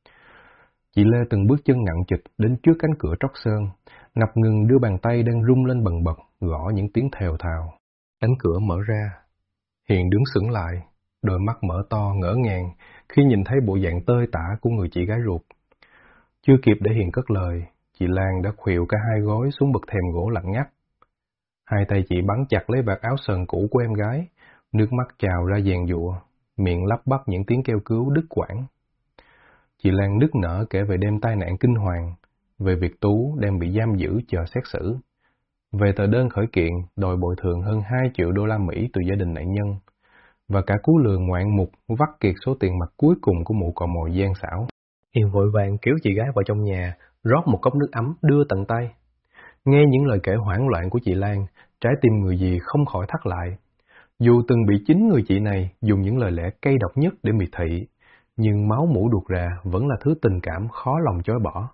Chị Lê từng bước chân nặng trịch đến trước cánh cửa tróc sơn, ngập ngừng đưa bàn tay đang rung lên bần bật, gõ những tiếng thều thào. Cánh cửa mở ra. Hiền đứng sững lại, đôi mắt mở to ngỡ ngàng khi nhìn thấy bộ dạng tơi tả của người chị gái ruột. Chưa kịp để Hiền cất lời, chị Lan đã khuỵu cả hai gối xuống bậc thềm gỗ lạnh ngắt. Hai tay chị bắn chặt lấy vạt áo sờn cũ của em gái, nước mắt trào ra giàn giụa, miệng lắp bắp những tiếng kêu cứu đứt quãng. Chị Lan nức nở kể về đêm tai nạn kinh hoàng, về việc Tú đang bị giam giữ chờ xét xử, về tờ đơn khởi kiện đòi bồi thường hơn 2 triệu đô la Mỹ từ gia đình nạn nhân, và cả cú lừa ngoạn mục vắt kiệt số tiền mặt cuối cùng của mụ cò mồi gian xảo. Hiền vội vàng kéo chị gái vào trong nhà, rót một cốc nước ấm đưa tận tay. Nghe những lời kể hoảng loạn của chị Lan, trái tim người gì không khỏi thắt lại. Dù từng bị chính người chị này dùng những lời lẽ cay độc nhất để miệt thị, nhưng máu mủ đuột rà vẫn là thứ tình cảm khó lòng chối bỏ.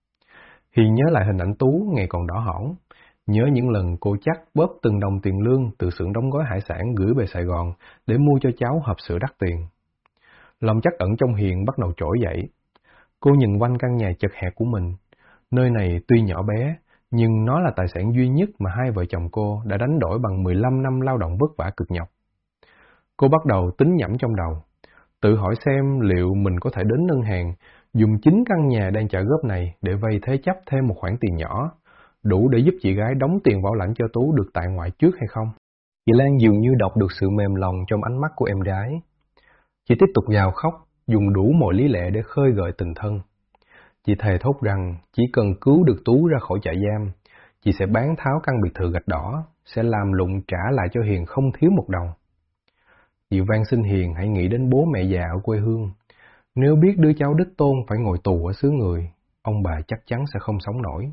Hiền nhớ lại hình ảnh Tú ngày còn đỏ hỏn, nhớ những lần cô chắc bóp từng đồng tiền lương từ xưởng đóng gói hải sản gửi về Sài Gòn để mua cho cháu hộp sữa đắt tiền. Lòng trắc ẩn trong Hiền bắt đầu trỗi dậy. Cô nhìn quanh căn nhà chật hẹp của mình. Nơi này tuy nhỏ bé, nhưng nó là tài sản duy nhất mà hai vợ chồng cô đã đánh đổi bằng 15 năm lao động vất vả cực nhọc. Cô bắt đầu tính nhẩm trong đầu, tự hỏi xem liệu mình có thể đến ngân hàng, dùng chính căn nhà đang trả góp này để vay thế chấp thêm một khoản tiền nhỏ, đủ để giúp chị gái đóng tiền bảo lãnh cho Tú được tại ngoại trước hay không. Chị Lan dường như đọc được sự mềm lòng trong ánh mắt của em gái. Chị tiếp tục gào khóc, dùng đủ mọi lý lẽ để khơi gợi tình thân. Chị thề thốt rằng chỉ cần cứu được Tú ra khỏi trại giam, chị sẽ bán tháo căn biệt thự gạch đỏ, sẽ làm lụng trả lại cho Hiền không thiếu một đồng. Chị van xin Hiền hãy nghĩ đến bố mẹ già ở quê hương. Nếu biết đứa cháu đích tôn phải ngồi tù ở xứ người, ông bà chắc chắn sẽ không sống nổi.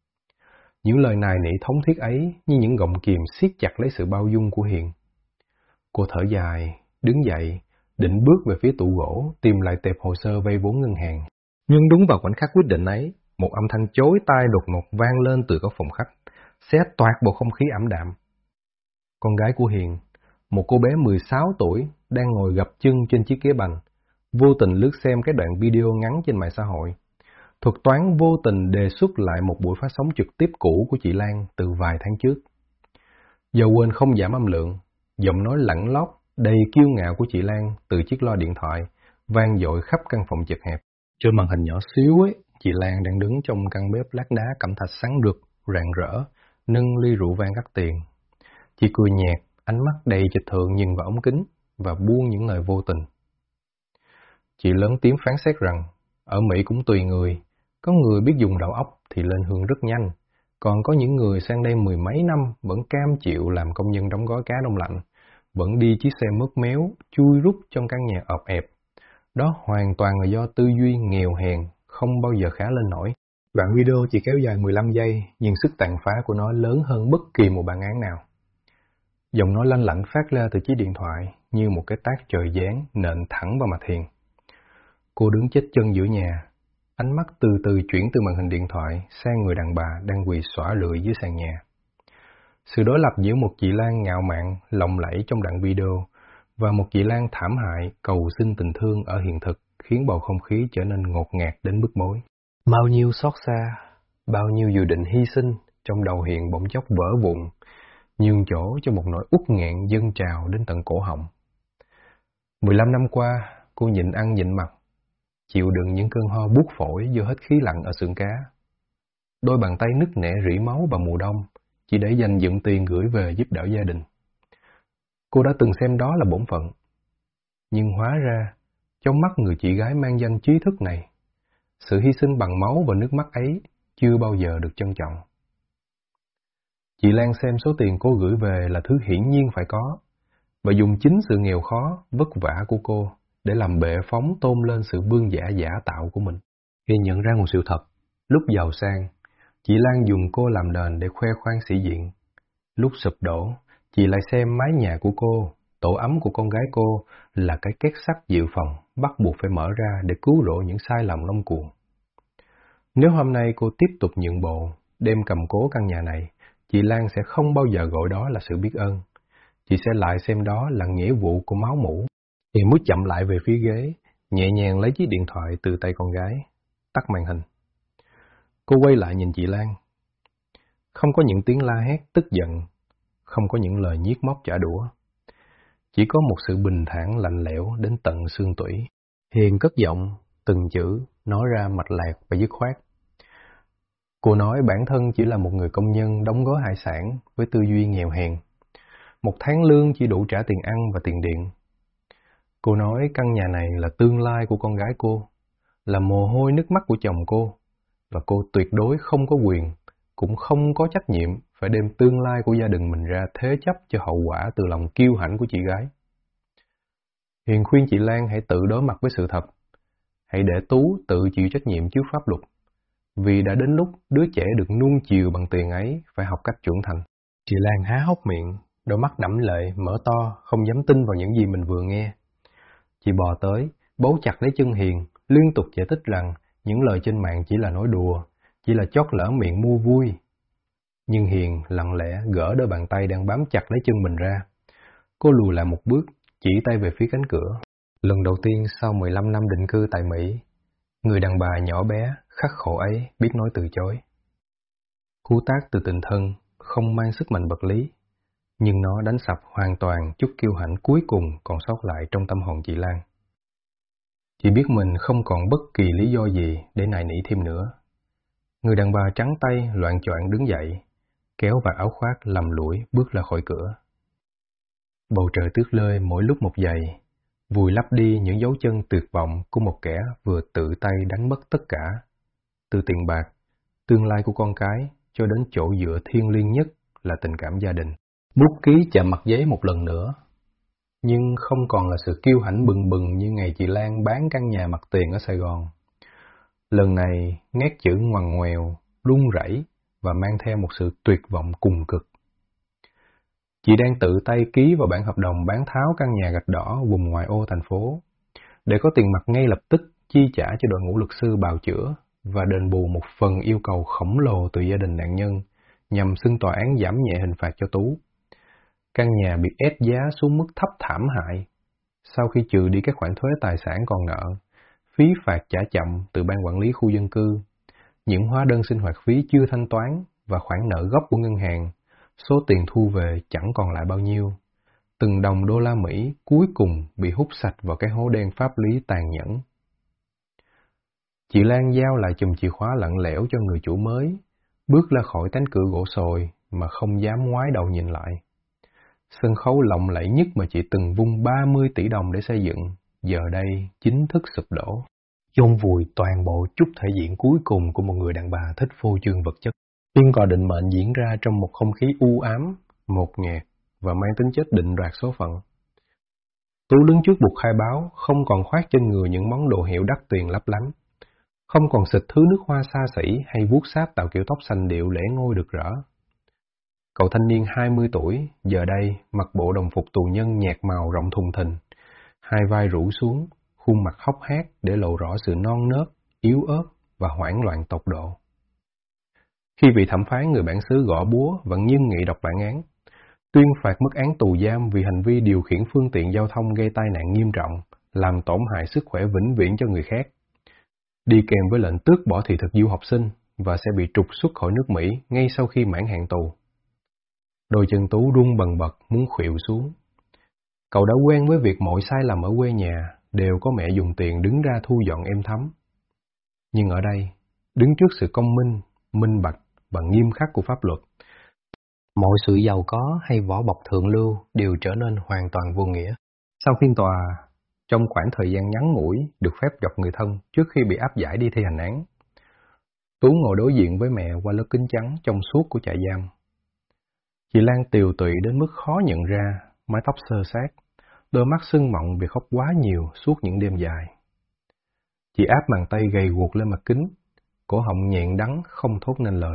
Những lời nài nỉ thống thiết ấy như những gọng kìm siết chặt lấy sự bao dung của Hiền. Cô thở dài, đứng dậy, định bước về phía tủ gỗ, tìm lại tệp hồ sơ vay vốn ngân hàng. Nhưng đúng vào khoảnh khắc quyết định ấy, một âm thanh chói tai đột ngột vang lên từ các phòng khách, xé toạc bầu không khí ảm đạm. Con gái của Hiền, một cô bé 16 tuổi, đang ngồi gập chân trên chiếc ghế bành, vô tình lướt xem cái đoạn video ngắn trên mạng xã hội. Thuật toán vô tình đề xuất lại một buổi phát sóng trực tiếp cũ của chị Lan từ vài tháng trước. Do quên không giảm âm lượng, giọng nói lẳng lót, đầy kiêu ngạo của chị Lan từ chiếc loa điện thoại vang dội khắp căn phòng chật hẹp. Trên màn hình nhỏ xíu ấy, chị Lan đang đứng trong căn bếp lát đá cẩm thạch sáng rực, rạng rỡ, nâng ly rượu vang đắt tiền. Chị cười nhạt, ánh mắt đầy trịch thượng nhìn vào ống kính và buông những lời vô tình. Chị lớn tiếng phán xét rằng, ở Mỹ cũng tùy người, có người biết dùng đầu óc thì lên hương rất nhanh, còn có những người sang đây 10 mấy năm vẫn cam chịu làm công nhân đóng gói cá đông lạnh, vẫn đi chiếc xe mướt méo, chui rút trong căn nhà ọp ẹp. Đó hoàn toàn là do tư duy nghèo hèn, không bao giờ khá lên nổi. Đoạn video chỉ kéo dài 15 giây, nhưng sức tàn phá của nó lớn hơn bất kỳ một bản án nào. Giọng nói lanh lảnh phát ra từ chiếc điện thoại, như một cái tát trời giáng nện thẳng vào mặt Hiền. Cô đứng chết chân giữa nhà, ánh mắt từ từ chuyển từ màn hình điện thoại sang người đàn bà đang quỳ xõa lưỡi dưới sàn nhà. Sự đối lập giữa một chị Lan ngạo mạn, lộng lẫy trong đoạn video và một chị Lan thảm hại cầu xin tình thương ở hiện thực khiến bầu không khí trở nên ngột ngạt đến bức bối. Bao nhiêu xót xa, bao nhiêu dự định hy sinh trong đầu Hiền bỗng chốc vỡ vụn, nhường chỗ cho một nỗi uất nghẹn dâng trào đến tận cổ họng. 15 năm qua, cô nhịn ăn nhịn mặc, chịu đựng những cơn ho buốt phổi do hết khí lạnh ở xưởng cá. Đôi bàn tay nứt nẻ rỉ máu vào mùa đông, chỉ để dành dụm tiền gửi về giúp đỡ gia đình. Cô đã từng xem đó là bổn phận. Nhưng hóa ra, trong mắt người chị gái mang danh trí thức này, sự hy sinh bằng máu và nước mắt ấy chưa bao giờ được trân trọng. Chị Lan xem số tiền cô gửi về là thứ hiển nhiên phải có, và dùng chính sự nghèo khó, vất vả của cô để làm bệ phóng tôn lên sự bươn giả giả tạo của mình. Khi nhận ra một sự thật, lúc giàu sang, chị Lan dùng cô làm nền để khoe khoang sĩ diện. Lúc sụp đổ, chị lại xem mái nhà của cô, tổ ấm của con gái cô là cái két sắt dự phòng bắt buộc phải mở ra để cứu rỗi những sai lầm ngông cuồng. Nếu hôm nay cô tiếp tục nhượng bộ, đem cầm cố căn nhà này, chị Lan sẽ không bao giờ gọi đó là sự biết ơn. Chị sẽ lại xem đó là nghĩa vụ của máu mủ. Hiền bước chậm lại về phía ghế, nhẹ nhàng lấy chiếc điện thoại từ tay con gái, tắt màn hình. Cô quay lại nhìn chị Lan. Không có những tiếng la hét tức giận, không có những lời nhiếc móc trả đũa. Chỉ có một sự bình thản lạnh lẽo đến tận xương tủy. Hiền cất giọng, từng chữ, nói ra mạch lạc và dứt khoát. Cô nói bản thân chỉ là một người công nhân đóng gói hải sản với tư duy nghèo hèn. Một tháng lương chỉ đủ trả tiền ăn và tiền điện. Cô nói căn nhà này là tương lai của con gái cô, là mồ hôi nước mắt của chồng cô, và cô tuyệt đối không có quyền, cũng không có trách nhiệm phải đem tương lai của gia đình mình ra thế chấp cho hậu quả từ lòng kiêu hãnh của chị gái. Hiền khuyên chị Lan hãy tự đối mặt với sự thật, hãy để Tú tự chịu trách nhiệm trước pháp luật, vì đã đến lúc đứa trẻ được nuông chiều bằng tiền ấy phải học cách trưởng thành. Chị Lan há hốc miệng, đôi mắt đẫm lệ, mở to, không dám tin vào những gì mình vừa nghe. Chị bò tới, bấu chặt lấy chân Hiền, liên tục giải thích rằng những lời trên mạng chỉ là nói đùa, chỉ là chót lỡ miệng mua vui. Nhưng Hiền lặng lẽ gỡ đôi bàn tay đang bám chặt lấy chân mình ra. Cô lùi lại một bước, chỉ tay về phía cánh cửa. Lần đầu tiên sau 15 năm định cư tại Mỹ, người đàn bà nhỏ bé, khắc khổ ấy biết nói từ chối. Cú tát từ tình thân không mang sức mạnh vật lý, nhưng nó đánh sập hoàn toàn chút kiêu hãnh cuối cùng còn sót lại trong tâm hồn chị Lan. Chị biết mình không còn bất kỳ lý do gì để nài nỉ thêm nữa. Người đàn bà trắng tay loạng choạng đứng dậy, kéo vạt áo khoác lầm lũi bước ra khỏi cửa. Bầu trời tuyết rơi mỗi lúc một dày, vùi lấp đi những dấu chân tuyệt vọng của một kẻ vừa tự tay đánh mất tất cả, từ tiền bạc, tương lai của con cái cho đến chỗ dựa thiêng liêng nhất là tình cảm gia đình. Bút ký chạm mặt giấy một lần nữa, nhưng không còn là sự kiêu hãnh bừng bừng như ngày chị Lan bán căn nhà mặt tiền ở Sài Gòn. Lần này nét chữ ngoằn ngoèo, run rẩy và mang theo một sự tuyệt vọng cùng cực. Chị đang tự tay ký vào bản hợp đồng bán tháo căn nhà gạch đỏ vùng ngoại ô thành phố, để có tiền mặt ngay lập tức chi trả cho đội ngũ luật sư bào chữa và đền bù một phần yêu cầu khổng lồ từ gia đình nạn nhân nhằm xin tòa án giảm nhẹ hình phạt cho Tú. Căn nhà bị ép giá xuống mức thấp thảm hại, sau khi trừ đi các khoản thuế tài sản còn nợ, phí phạt trả chậm từ ban quản lý khu dân cư, những hóa đơn sinh hoạt phí chưa thanh toán và khoản nợ gốc của ngân hàng, số tiền thu về chẳng còn lại bao nhiêu. Từng đồng đô la Mỹ cuối cùng bị hút sạch vào cái hố đen pháp lý tàn nhẫn. Chị Lan giao lại chùm chìa khóa lạnh lẽo cho người chủ mới, bước ra khỏi cánh cửa gỗ sồi mà không dám ngoái đầu nhìn lại. Sân khấu lộng lẫy nhất mà chị từng vung 30 tỷ đồng để xây dựng, giờ đây chính thức sụp đổ, chôn vùi toàn bộ chút thể diện cuối cùng của một người đàn bà thích phô trương vật chất. Phiên tòa định mệnh diễn ra trong một không khí u ám, ngột ngạt và mang tính chất định đoạt số phận. Tú đứng trước bục khai báo, không còn khoác trên người những món đồ hiệu đắt tiền lấp lánh, không còn xịt thứ nước hoa xa xỉ hay vuốt sáp tạo kiểu tóc xanh điệu lễ ngôi được rỡ. Cậu thanh niên 20 tuổi, giờ đây mặc bộ đồng phục tù nhân nhạt màu rộng thùng thình, hai vai rũ xuống, khuôn mặt hốc hác để lộ rõ sự non nớt, yếu ớt và hoảng loạn tột độ. Khi vị thẩm phán người bản xứ gõ búa vẫn nghiêm nghị đọc bản án, tuyên phạt mức án tù giam vì hành vi điều khiển phương tiện giao thông gây tai nạn nghiêm trọng, làm tổn hại sức khỏe vĩnh viễn cho người khác, đi kèm với lệnh tước bỏ thị thực du học sinh và sẽ bị trục xuất khỏi nước Mỹ ngay sau khi mãn hạn tù. Đôi chân Tú run bần bật muốn khuỵu xuống. Cậu đã quen với việc mọi sai lầm ở quê nhà đều có mẹ dùng tiền đứng ra thu dọn êm thấm. Nhưng ở đây, đứng trước sự công minh, minh bạch và nghiêm khắc của pháp luật, mọi sự giàu có hay vỏ bọc thượng lưu đều trở nên hoàn toàn vô nghĩa. Sau phiên tòa, trong khoảng thời gian ngắn ngủi được phép gặp người thân trước khi bị áp giải đi thi hành án, Tú ngồi đối diện với mẹ qua lớp kính trắng trong suốt của trại giam. Chị Lan tiều tụy đến mức khó nhận ra, mái tóc xơ xác, đôi mắt sưng mọng vì khóc quá nhiều suốt những đêm dài. Chị áp bàn tay gầy guộc lên mặt kính, cổ họng nghẹn đắng không thốt nên lời.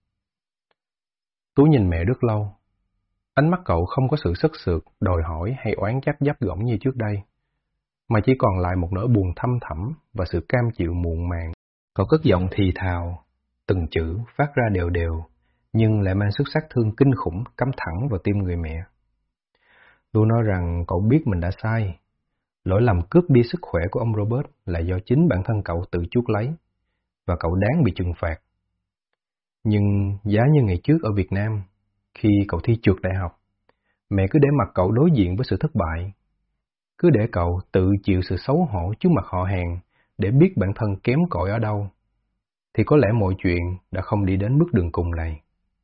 Tú nhìn mẹ rất lâu. Ánh mắt cậu không có sự sất sượt, đòi hỏi hay oán trách gắt gỏng như trước đây, mà chỉ còn lại một nỗi buồn thâm thẳm và sự cam chịu muộn màng. Cậu cất giọng thì thào, từng chữ phát ra đều đều, nhưng lại mang sức sát thương kinh khủng cắm thẳng vào tim người mẹ. Tú nói rằng cậu biết mình đã sai. Lỗi lầm cướp đi sức khỏe của ông Robert là do chính bản thân cậu tự chuốc lấy, và cậu đáng bị trừng phạt. Nhưng giá như ngày trước ở Việt Nam, khi cậu thi trượt đại học, mẹ cứ để mặc cậu đối diện với sự thất bại. Cứ để cậu tự chịu sự xấu hổ trước mặt họ hàng để biết bản thân kém cỏi ở đâu, thì có lẽ mọi chuyện đã không đi đến bước đường cùng này.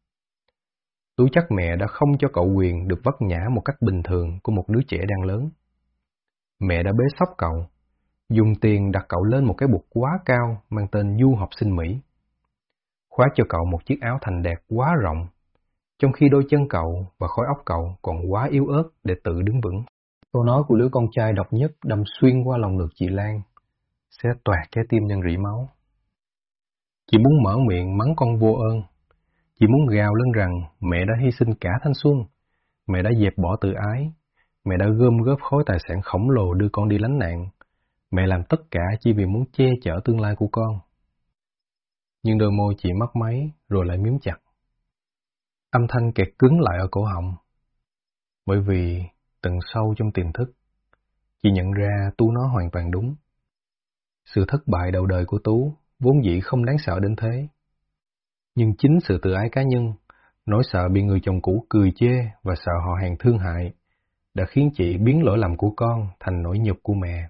Tú chắc mẹ đã không cho cậu quyền được vấp ngã một cách bình thường của một đứa trẻ đang lớn. Mẹ đã bế xóc cậu, dùng tiền đặt cậu lên một cái bục quá cao mang tên du học sinh Mỹ. Khoác cho cậu một chiếc áo thành đạt quá rộng, trong khi đôi chân cậu và khối óc cậu còn quá yếu ớt để tự đứng vững. Câu nói của đứa con trai độc nhất đâm xuyên qua lòng ngực chị Lan, xé toạc trái tim nhân rỉ máu. Chị muốn mở miệng mắng con vô ơn. Chị muốn gào lên rằng mẹ đã hy sinh cả thanh xuân, mẹ đã dẹp bỏ tự ái, mẹ đã gom góp khối tài sản khổng lồ đưa con đi lánh nạn, mẹ làm tất cả chỉ vì muốn che chở tương lai của con. Nhưng đôi môi chị mấp máy rồi lại miếm chặt. Âm thanh kẹt cứng lại ở cổ họng. Bởi vì tận sâu trong tiềm thức, chị nhận ra Tú nói hoàn toàn đúng. Sự thất bại đầu đời của Tú vốn dĩ không đáng sợ đến thế. Nhưng chính sự tự ái cá nhân, nỗi sợ bị người chồng cũ cười chê và sợ họ hàng thương hại, đã khiến chị biến lỗi lầm của con thành nỗi nhục của mẹ.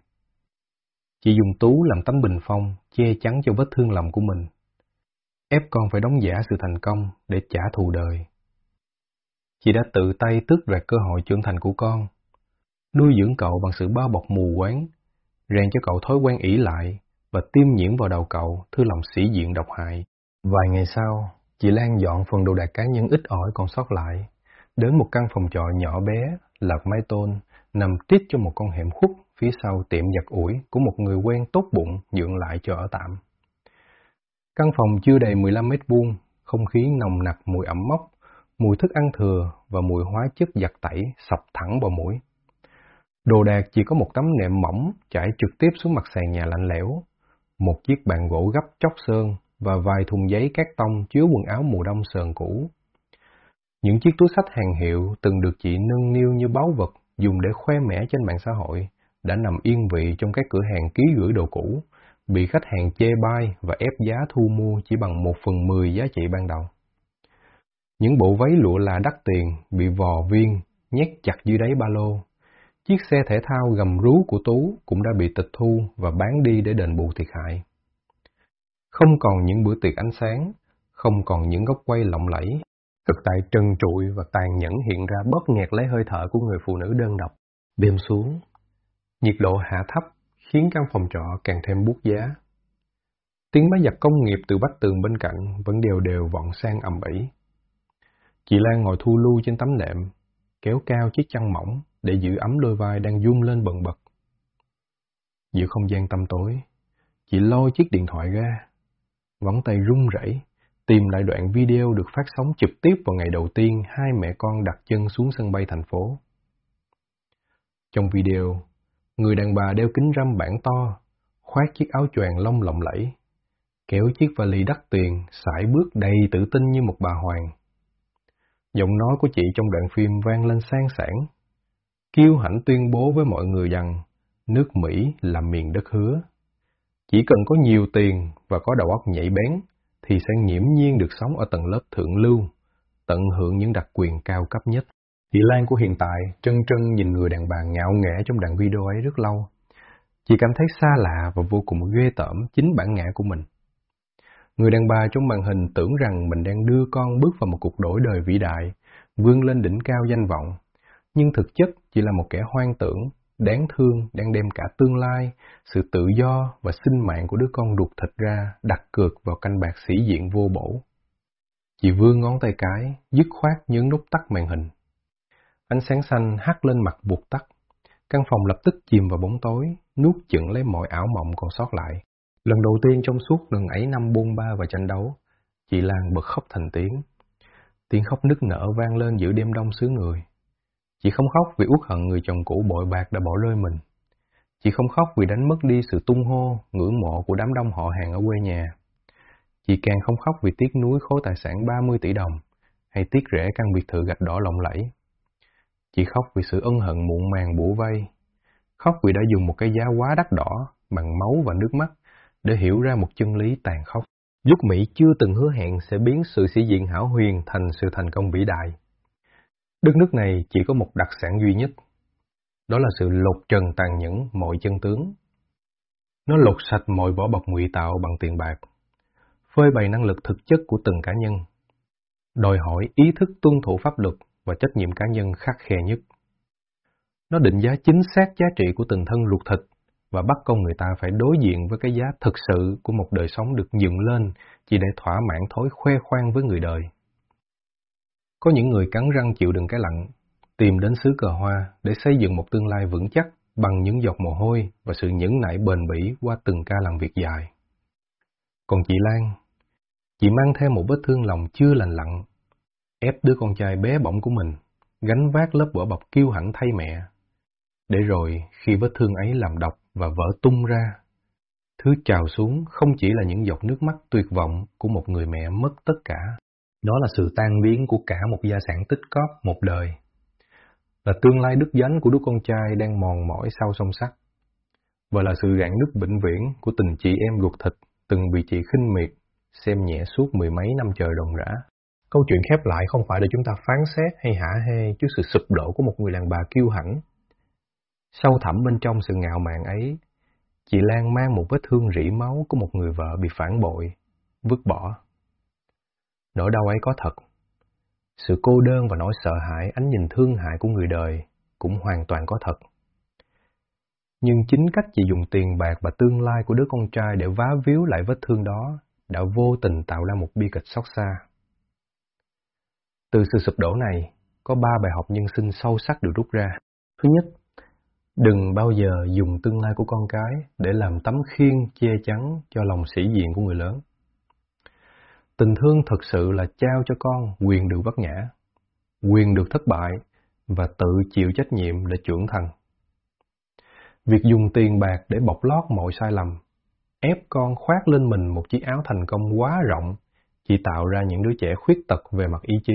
Chị dùng Tú làm tấm bình phong che chắn cho vết thương lòng của mình, ép con phải đóng giả sự thành công để trả thù đời. Chị đã tự tay tước đoạt cơ hội trưởng thành của con, nuôi dưỡng cậu bằng sự bao bọc mù quáng, rèn cho cậu thói quen ỷ lại và tiêm nhiễm vào đầu cậu thứ lòng sĩ diện độc hại. Vài ngày sau, chị Lan dọn phần đồ đạc cá nhân ít ỏi còn sót lại, đến một căn phòng trọ nhỏ bé, lợp mái tôn, nằm tít trong một con hẻm khuất phía sau tiệm giặt ủi của một người quen tốt bụng nhượng lại cho ở tạm. Căn phòng chưa đầy 15 mét vuông, không khí nồng nặc mùi ẩm mốc, mùi thức ăn thừa và mùi hóa chất giặt tẩy sộc thẳng vào mũi. Đồ đạc chỉ có một tấm nệm mỏng trải trực tiếp xuống mặt sàn nhà lạnh lẽo, một chiếc bàn gỗ gấp chóc sơn và vài thùng giấy cát tông chứa quần áo mùa đông sờn cũ. Những chiếc túi xách hàng hiệu từng được chị nâng niu như báu vật dùng để khoe mẽ trên mạng xã hội đã nằm yên vị trong các cửa hàng ký gửi đồ cũ, bị khách hàng chê bai và ép giá thu mua chỉ bằng 1/10 giá trị ban đầu. Những bộ váy lụa là đắt tiền bị vò viên, nhét chặt dưới đáy ba lô. Chiếc xe thể thao gầm rú của Tú cũng đã bị tịch thu và bán đi để đền bù thiệt hại. Không còn những bữa tiệc ánh sáng, không còn những góc quay lộng lẫy, thực tại trần trụi và tàn nhẫn hiện ra bóp nghẹt lấy hơi thở của người phụ nữ đơn độc. Đêm xuống, nhiệt độ hạ thấp khiến căn phòng trọ càng thêm buốt giá. Tiếng máy giặt công nghiệp từ vách tường bên cạnh vẫn đều đều vọng sang ầm ĩ. Chị Lan ngồi thu lu trên tấm nệm, kéo cao chiếc chăn mỏng để giữ ấm đôi vai đang run lên bần bật. Giữa không gian tăm tối, chị lôi chiếc điện thoại ra, ngón tay run rẩy, tìm lại đoạn video được phát sóng trực tiếp vào ngày đầu tiên hai mẹ con đặt chân xuống sân bay thành phố. Trong video, người đàn bà đeo kính râm bản to, khoác chiếc áo choàng lông lộng lẫy, kéo chiếc vali đắt tiền, sải bước đầy tự tin như một bà hoàng. Giọng nói của chị trong đoạn phim vang lên sang sảng, kiêu hãnh tuyên bố với mọi người rằng nước Mỹ là miền đất hứa. Chỉ cần có nhiều tiền và có đầu óc nhạy bén thì sẽ nghiễm nhiên được sống ở tầng lớp thượng lưu, tận hưởng những đặc quyền cao cấp nhất. Chị Lan của hiện tại trân trân nhìn người đàn bà ngạo nghễ trong đoạn video ấy rất lâu. Chị cảm thấy xa lạ và vô cùng ghê tởm chính bản ngã của mình. Người đàn bà trong màn hình tưởng rằng mình đang đưa con bước vào một cuộc đổi đời vĩ đại, vươn lên đỉnh cao danh vọng, nhưng thực chất chỉ là một kẻ hoang tưởng, đáng thương đang đem cả tương lai, sự tự do và sinh mạng của đứa con ruột thịt ra đặt cược vào canh bạc sĩ diện vô bổ. Chị vươn ngón tay cái, dứt khoát nhấn nút tắt màn hình. Ánh sáng xanh hắt lên mặt vụt tắt. Căn phòng lập tức chìm vào bóng tối, nuốt chửng lấy mọi ảo mộng còn sót lại. Lần đầu tiên trong suốt ngần ấy năm bôn ba và tranh đấu, chị Lan bật khóc thành tiếng. Tiếng khóc nức nở vang lên giữa đêm đông xứ người. Chị không khóc vì uất hận người chồng cũ bội bạc đã bỏ rơi mình. Chị không khóc vì đánh mất đi sự tung hô, ngưỡng mộ của đám đông họ hàng ở quê nhà. Chị càng không khóc vì tiếc nuối khối tài sản 30 tỷ đồng, hay tiếc rẻ căn biệt thự gạch đỏ lộng lẫy. Chị khóc vì sự ân hận muộn màng bủa vây. Khóc vì đã dùng một cái giá quá đắt đỏ, bằng máu và nước mắt, để hiểu ra một chân lý tàn khốc. Nước Mỹ chưa từng hứa hẹn sẽ biến sự sĩ diện hão huyền thành sự thành công vĩ đại. Đất nước này chỉ có một đặc sản duy nhất, đó là sự lột trần tàn nhẫn mọi chân tướng. Nó lột sạch mọi vỏ bọc ngụy tạo bằng tiền bạc, phơi bày năng lực thực chất của từng cá nhân, đòi hỏi ý thức tuân thủ pháp luật và trách nhiệm cá nhân khắt khe nhất. Nó định giá chính xác giá trị của từng thân ruột thịt và bắt con người ta phải đối diện với cái giá thực sự của một đời sống được dựng lên chỉ để thỏa mãn thói khoe khoang với người đời. Có những người cắn răng chịu đựng cái lạnh, tìm đến xứ cờ hoa để xây dựng một tương lai vững chắc bằng những giọt mồ hôi và sự nhẫn nại bền bỉ qua từng ca làm việc dài. Còn chị Lan, chị mang theo một vết thương lòng chưa lành lặn, ép đứa con trai bé bỏng của mình, gánh vác lớp vỏ bọc kiêu hãnh thay mẹ, để rồi khi vết thương ấy làm độc và vỡ tung ra, thứ trào xuống không chỉ là những giọt nước mắt tuyệt vọng của một người mẹ mất tất cả. Đó là sự tan biến của cả một gia sản tích cóp một đời, là tương lai đứt gánh của đứa con trai đang mòn mỏi sau song sắt, và là sự rạn nứt vĩnh viễn của tình chị em ruột thịt từng bị chị khinh miệt, xem nhẹ suốt mười mấy năm trời ròng rã. Câu chuyện khép lại không phải để chúng ta phán xét hay hả hê trước sự sụp đổ của một người đàn bà kiêu hãnh. Sâu thẳm bên trong sự ngạo mạn ấy, chị Lan mang một vết thương rỉ máu của một người vợ bị phản bội, vứt bỏ. Nỗi đau ấy có thật. Sự cô đơn và nỗi sợ hãi, ánh nhìn thương hại của người đời cũng hoàn toàn có thật. Nhưng chính cách chị dùng tiền bạc và tương lai của đứa con trai để vá víu lại vết thương đó đã vô tình tạo ra một bi kịch xót xa. Từ sự sụp đổ này, có 3 bài học nhân sinh sâu sắc được rút ra. Thứ nhất, đừng bao giờ dùng tương lai của con cái để làm tấm khiên che chắn cho lòng sĩ diện của người lớn. Tình thương thật sự là trao cho con quyền được vấp ngã, quyền được thất bại và tự chịu trách nhiệm để trưởng thành. Việc dùng tiền bạc để bọc lót mọi sai lầm, ép con khoác lên mình một chiếc áo thành công quá rộng, chỉ tạo ra những đứa trẻ khuyết tật về mặt ý chí.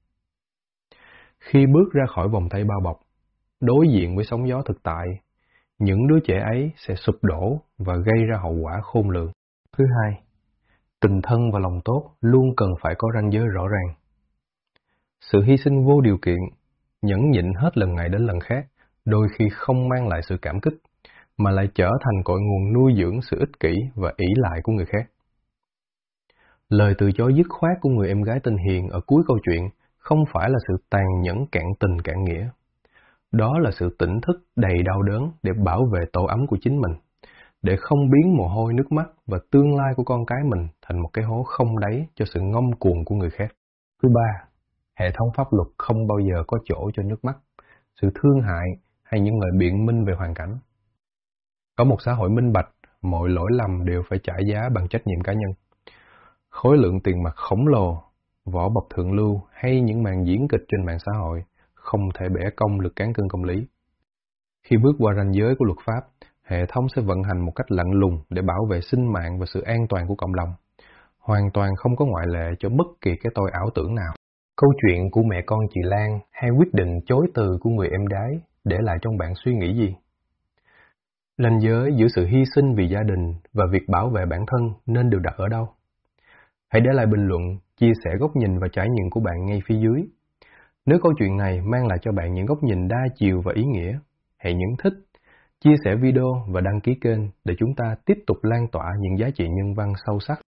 Khi bước ra khỏi vòng tay bao bọc, đối diện với sóng gió thực tại, những đứa trẻ ấy sẽ sụp đổ và gây ra hậu quả khôn lường. Thứ hai, tình thân và lòng tốt luôn cần phải có ranh giới rõ ràng. Sự hy sinh vô điều kiện, nhẫn nhịn hết lần này đến lần khác, đôi khi không mang lại sự cảm kích, mà lại trở thành cội nguồn nuôi dưỡng sự ích kỷ và ỷ lại của người khác. Lời từ chối dứt khoát của người em gái tên Hiền ở cuối câu chuyện không phải là sự tàn nhẫn cạn tình cạn nghĩa. Đó là sự tỉnh thức đầy đau đớn để bảo vệ tổ ấm của chính mình, để không biến mồ hôi nước mắt và tương lai của con cái mình thành một cái hố không đáy cho sự ngông cuồng của người khác. Thứ ba, hệ thống pháp luật không bao giờ có chỗ cho nước mắt, sự thương hại hay những lời biện minh về hoàn cảnh. Có một xã hội minh bạch, mọi lỗi lầm đều phải trả giá bằng trách nhiệm cá nhân. khối lượng tiền mặt khổng lồ, vỏ bọc thượng lưu hay những màn diễn kịch trên mạng xã hội không thể bẻ cong lực cán cân công lý. Khi bước qua ranh giới của luật pháp, hệ thống sẽ vận hành một cách lạnh lùng để bảo vệ sinh mạng và sự an toàn của cộng đồng, hoàn toàn không có ngoại lệ cho bất kỳ cái tôi ảo tưởng nào. Câu chuyện của mẹ con chị Lan hay quyết định chối từ của người em gái để lại trong bạn suy nghĩ gì? Ranh giới giữa sự hy sinh vì gia đình và việc bảo vệ bản thân nên được đặt ở đâu? Hãy để lại bình luận, chia sẻ góc nhìn và trải nghiệm của bạn ngay phía dưới. Nếu câu chuyện này mang lại cho bạn những góc nhìn đa chiều và ý nghĩa, hãy nhấn thích, chia sẻ video và đăng ký kênh để chúng ta tiếp tục lan tỏa những giá trị nhân văn sâu sắc.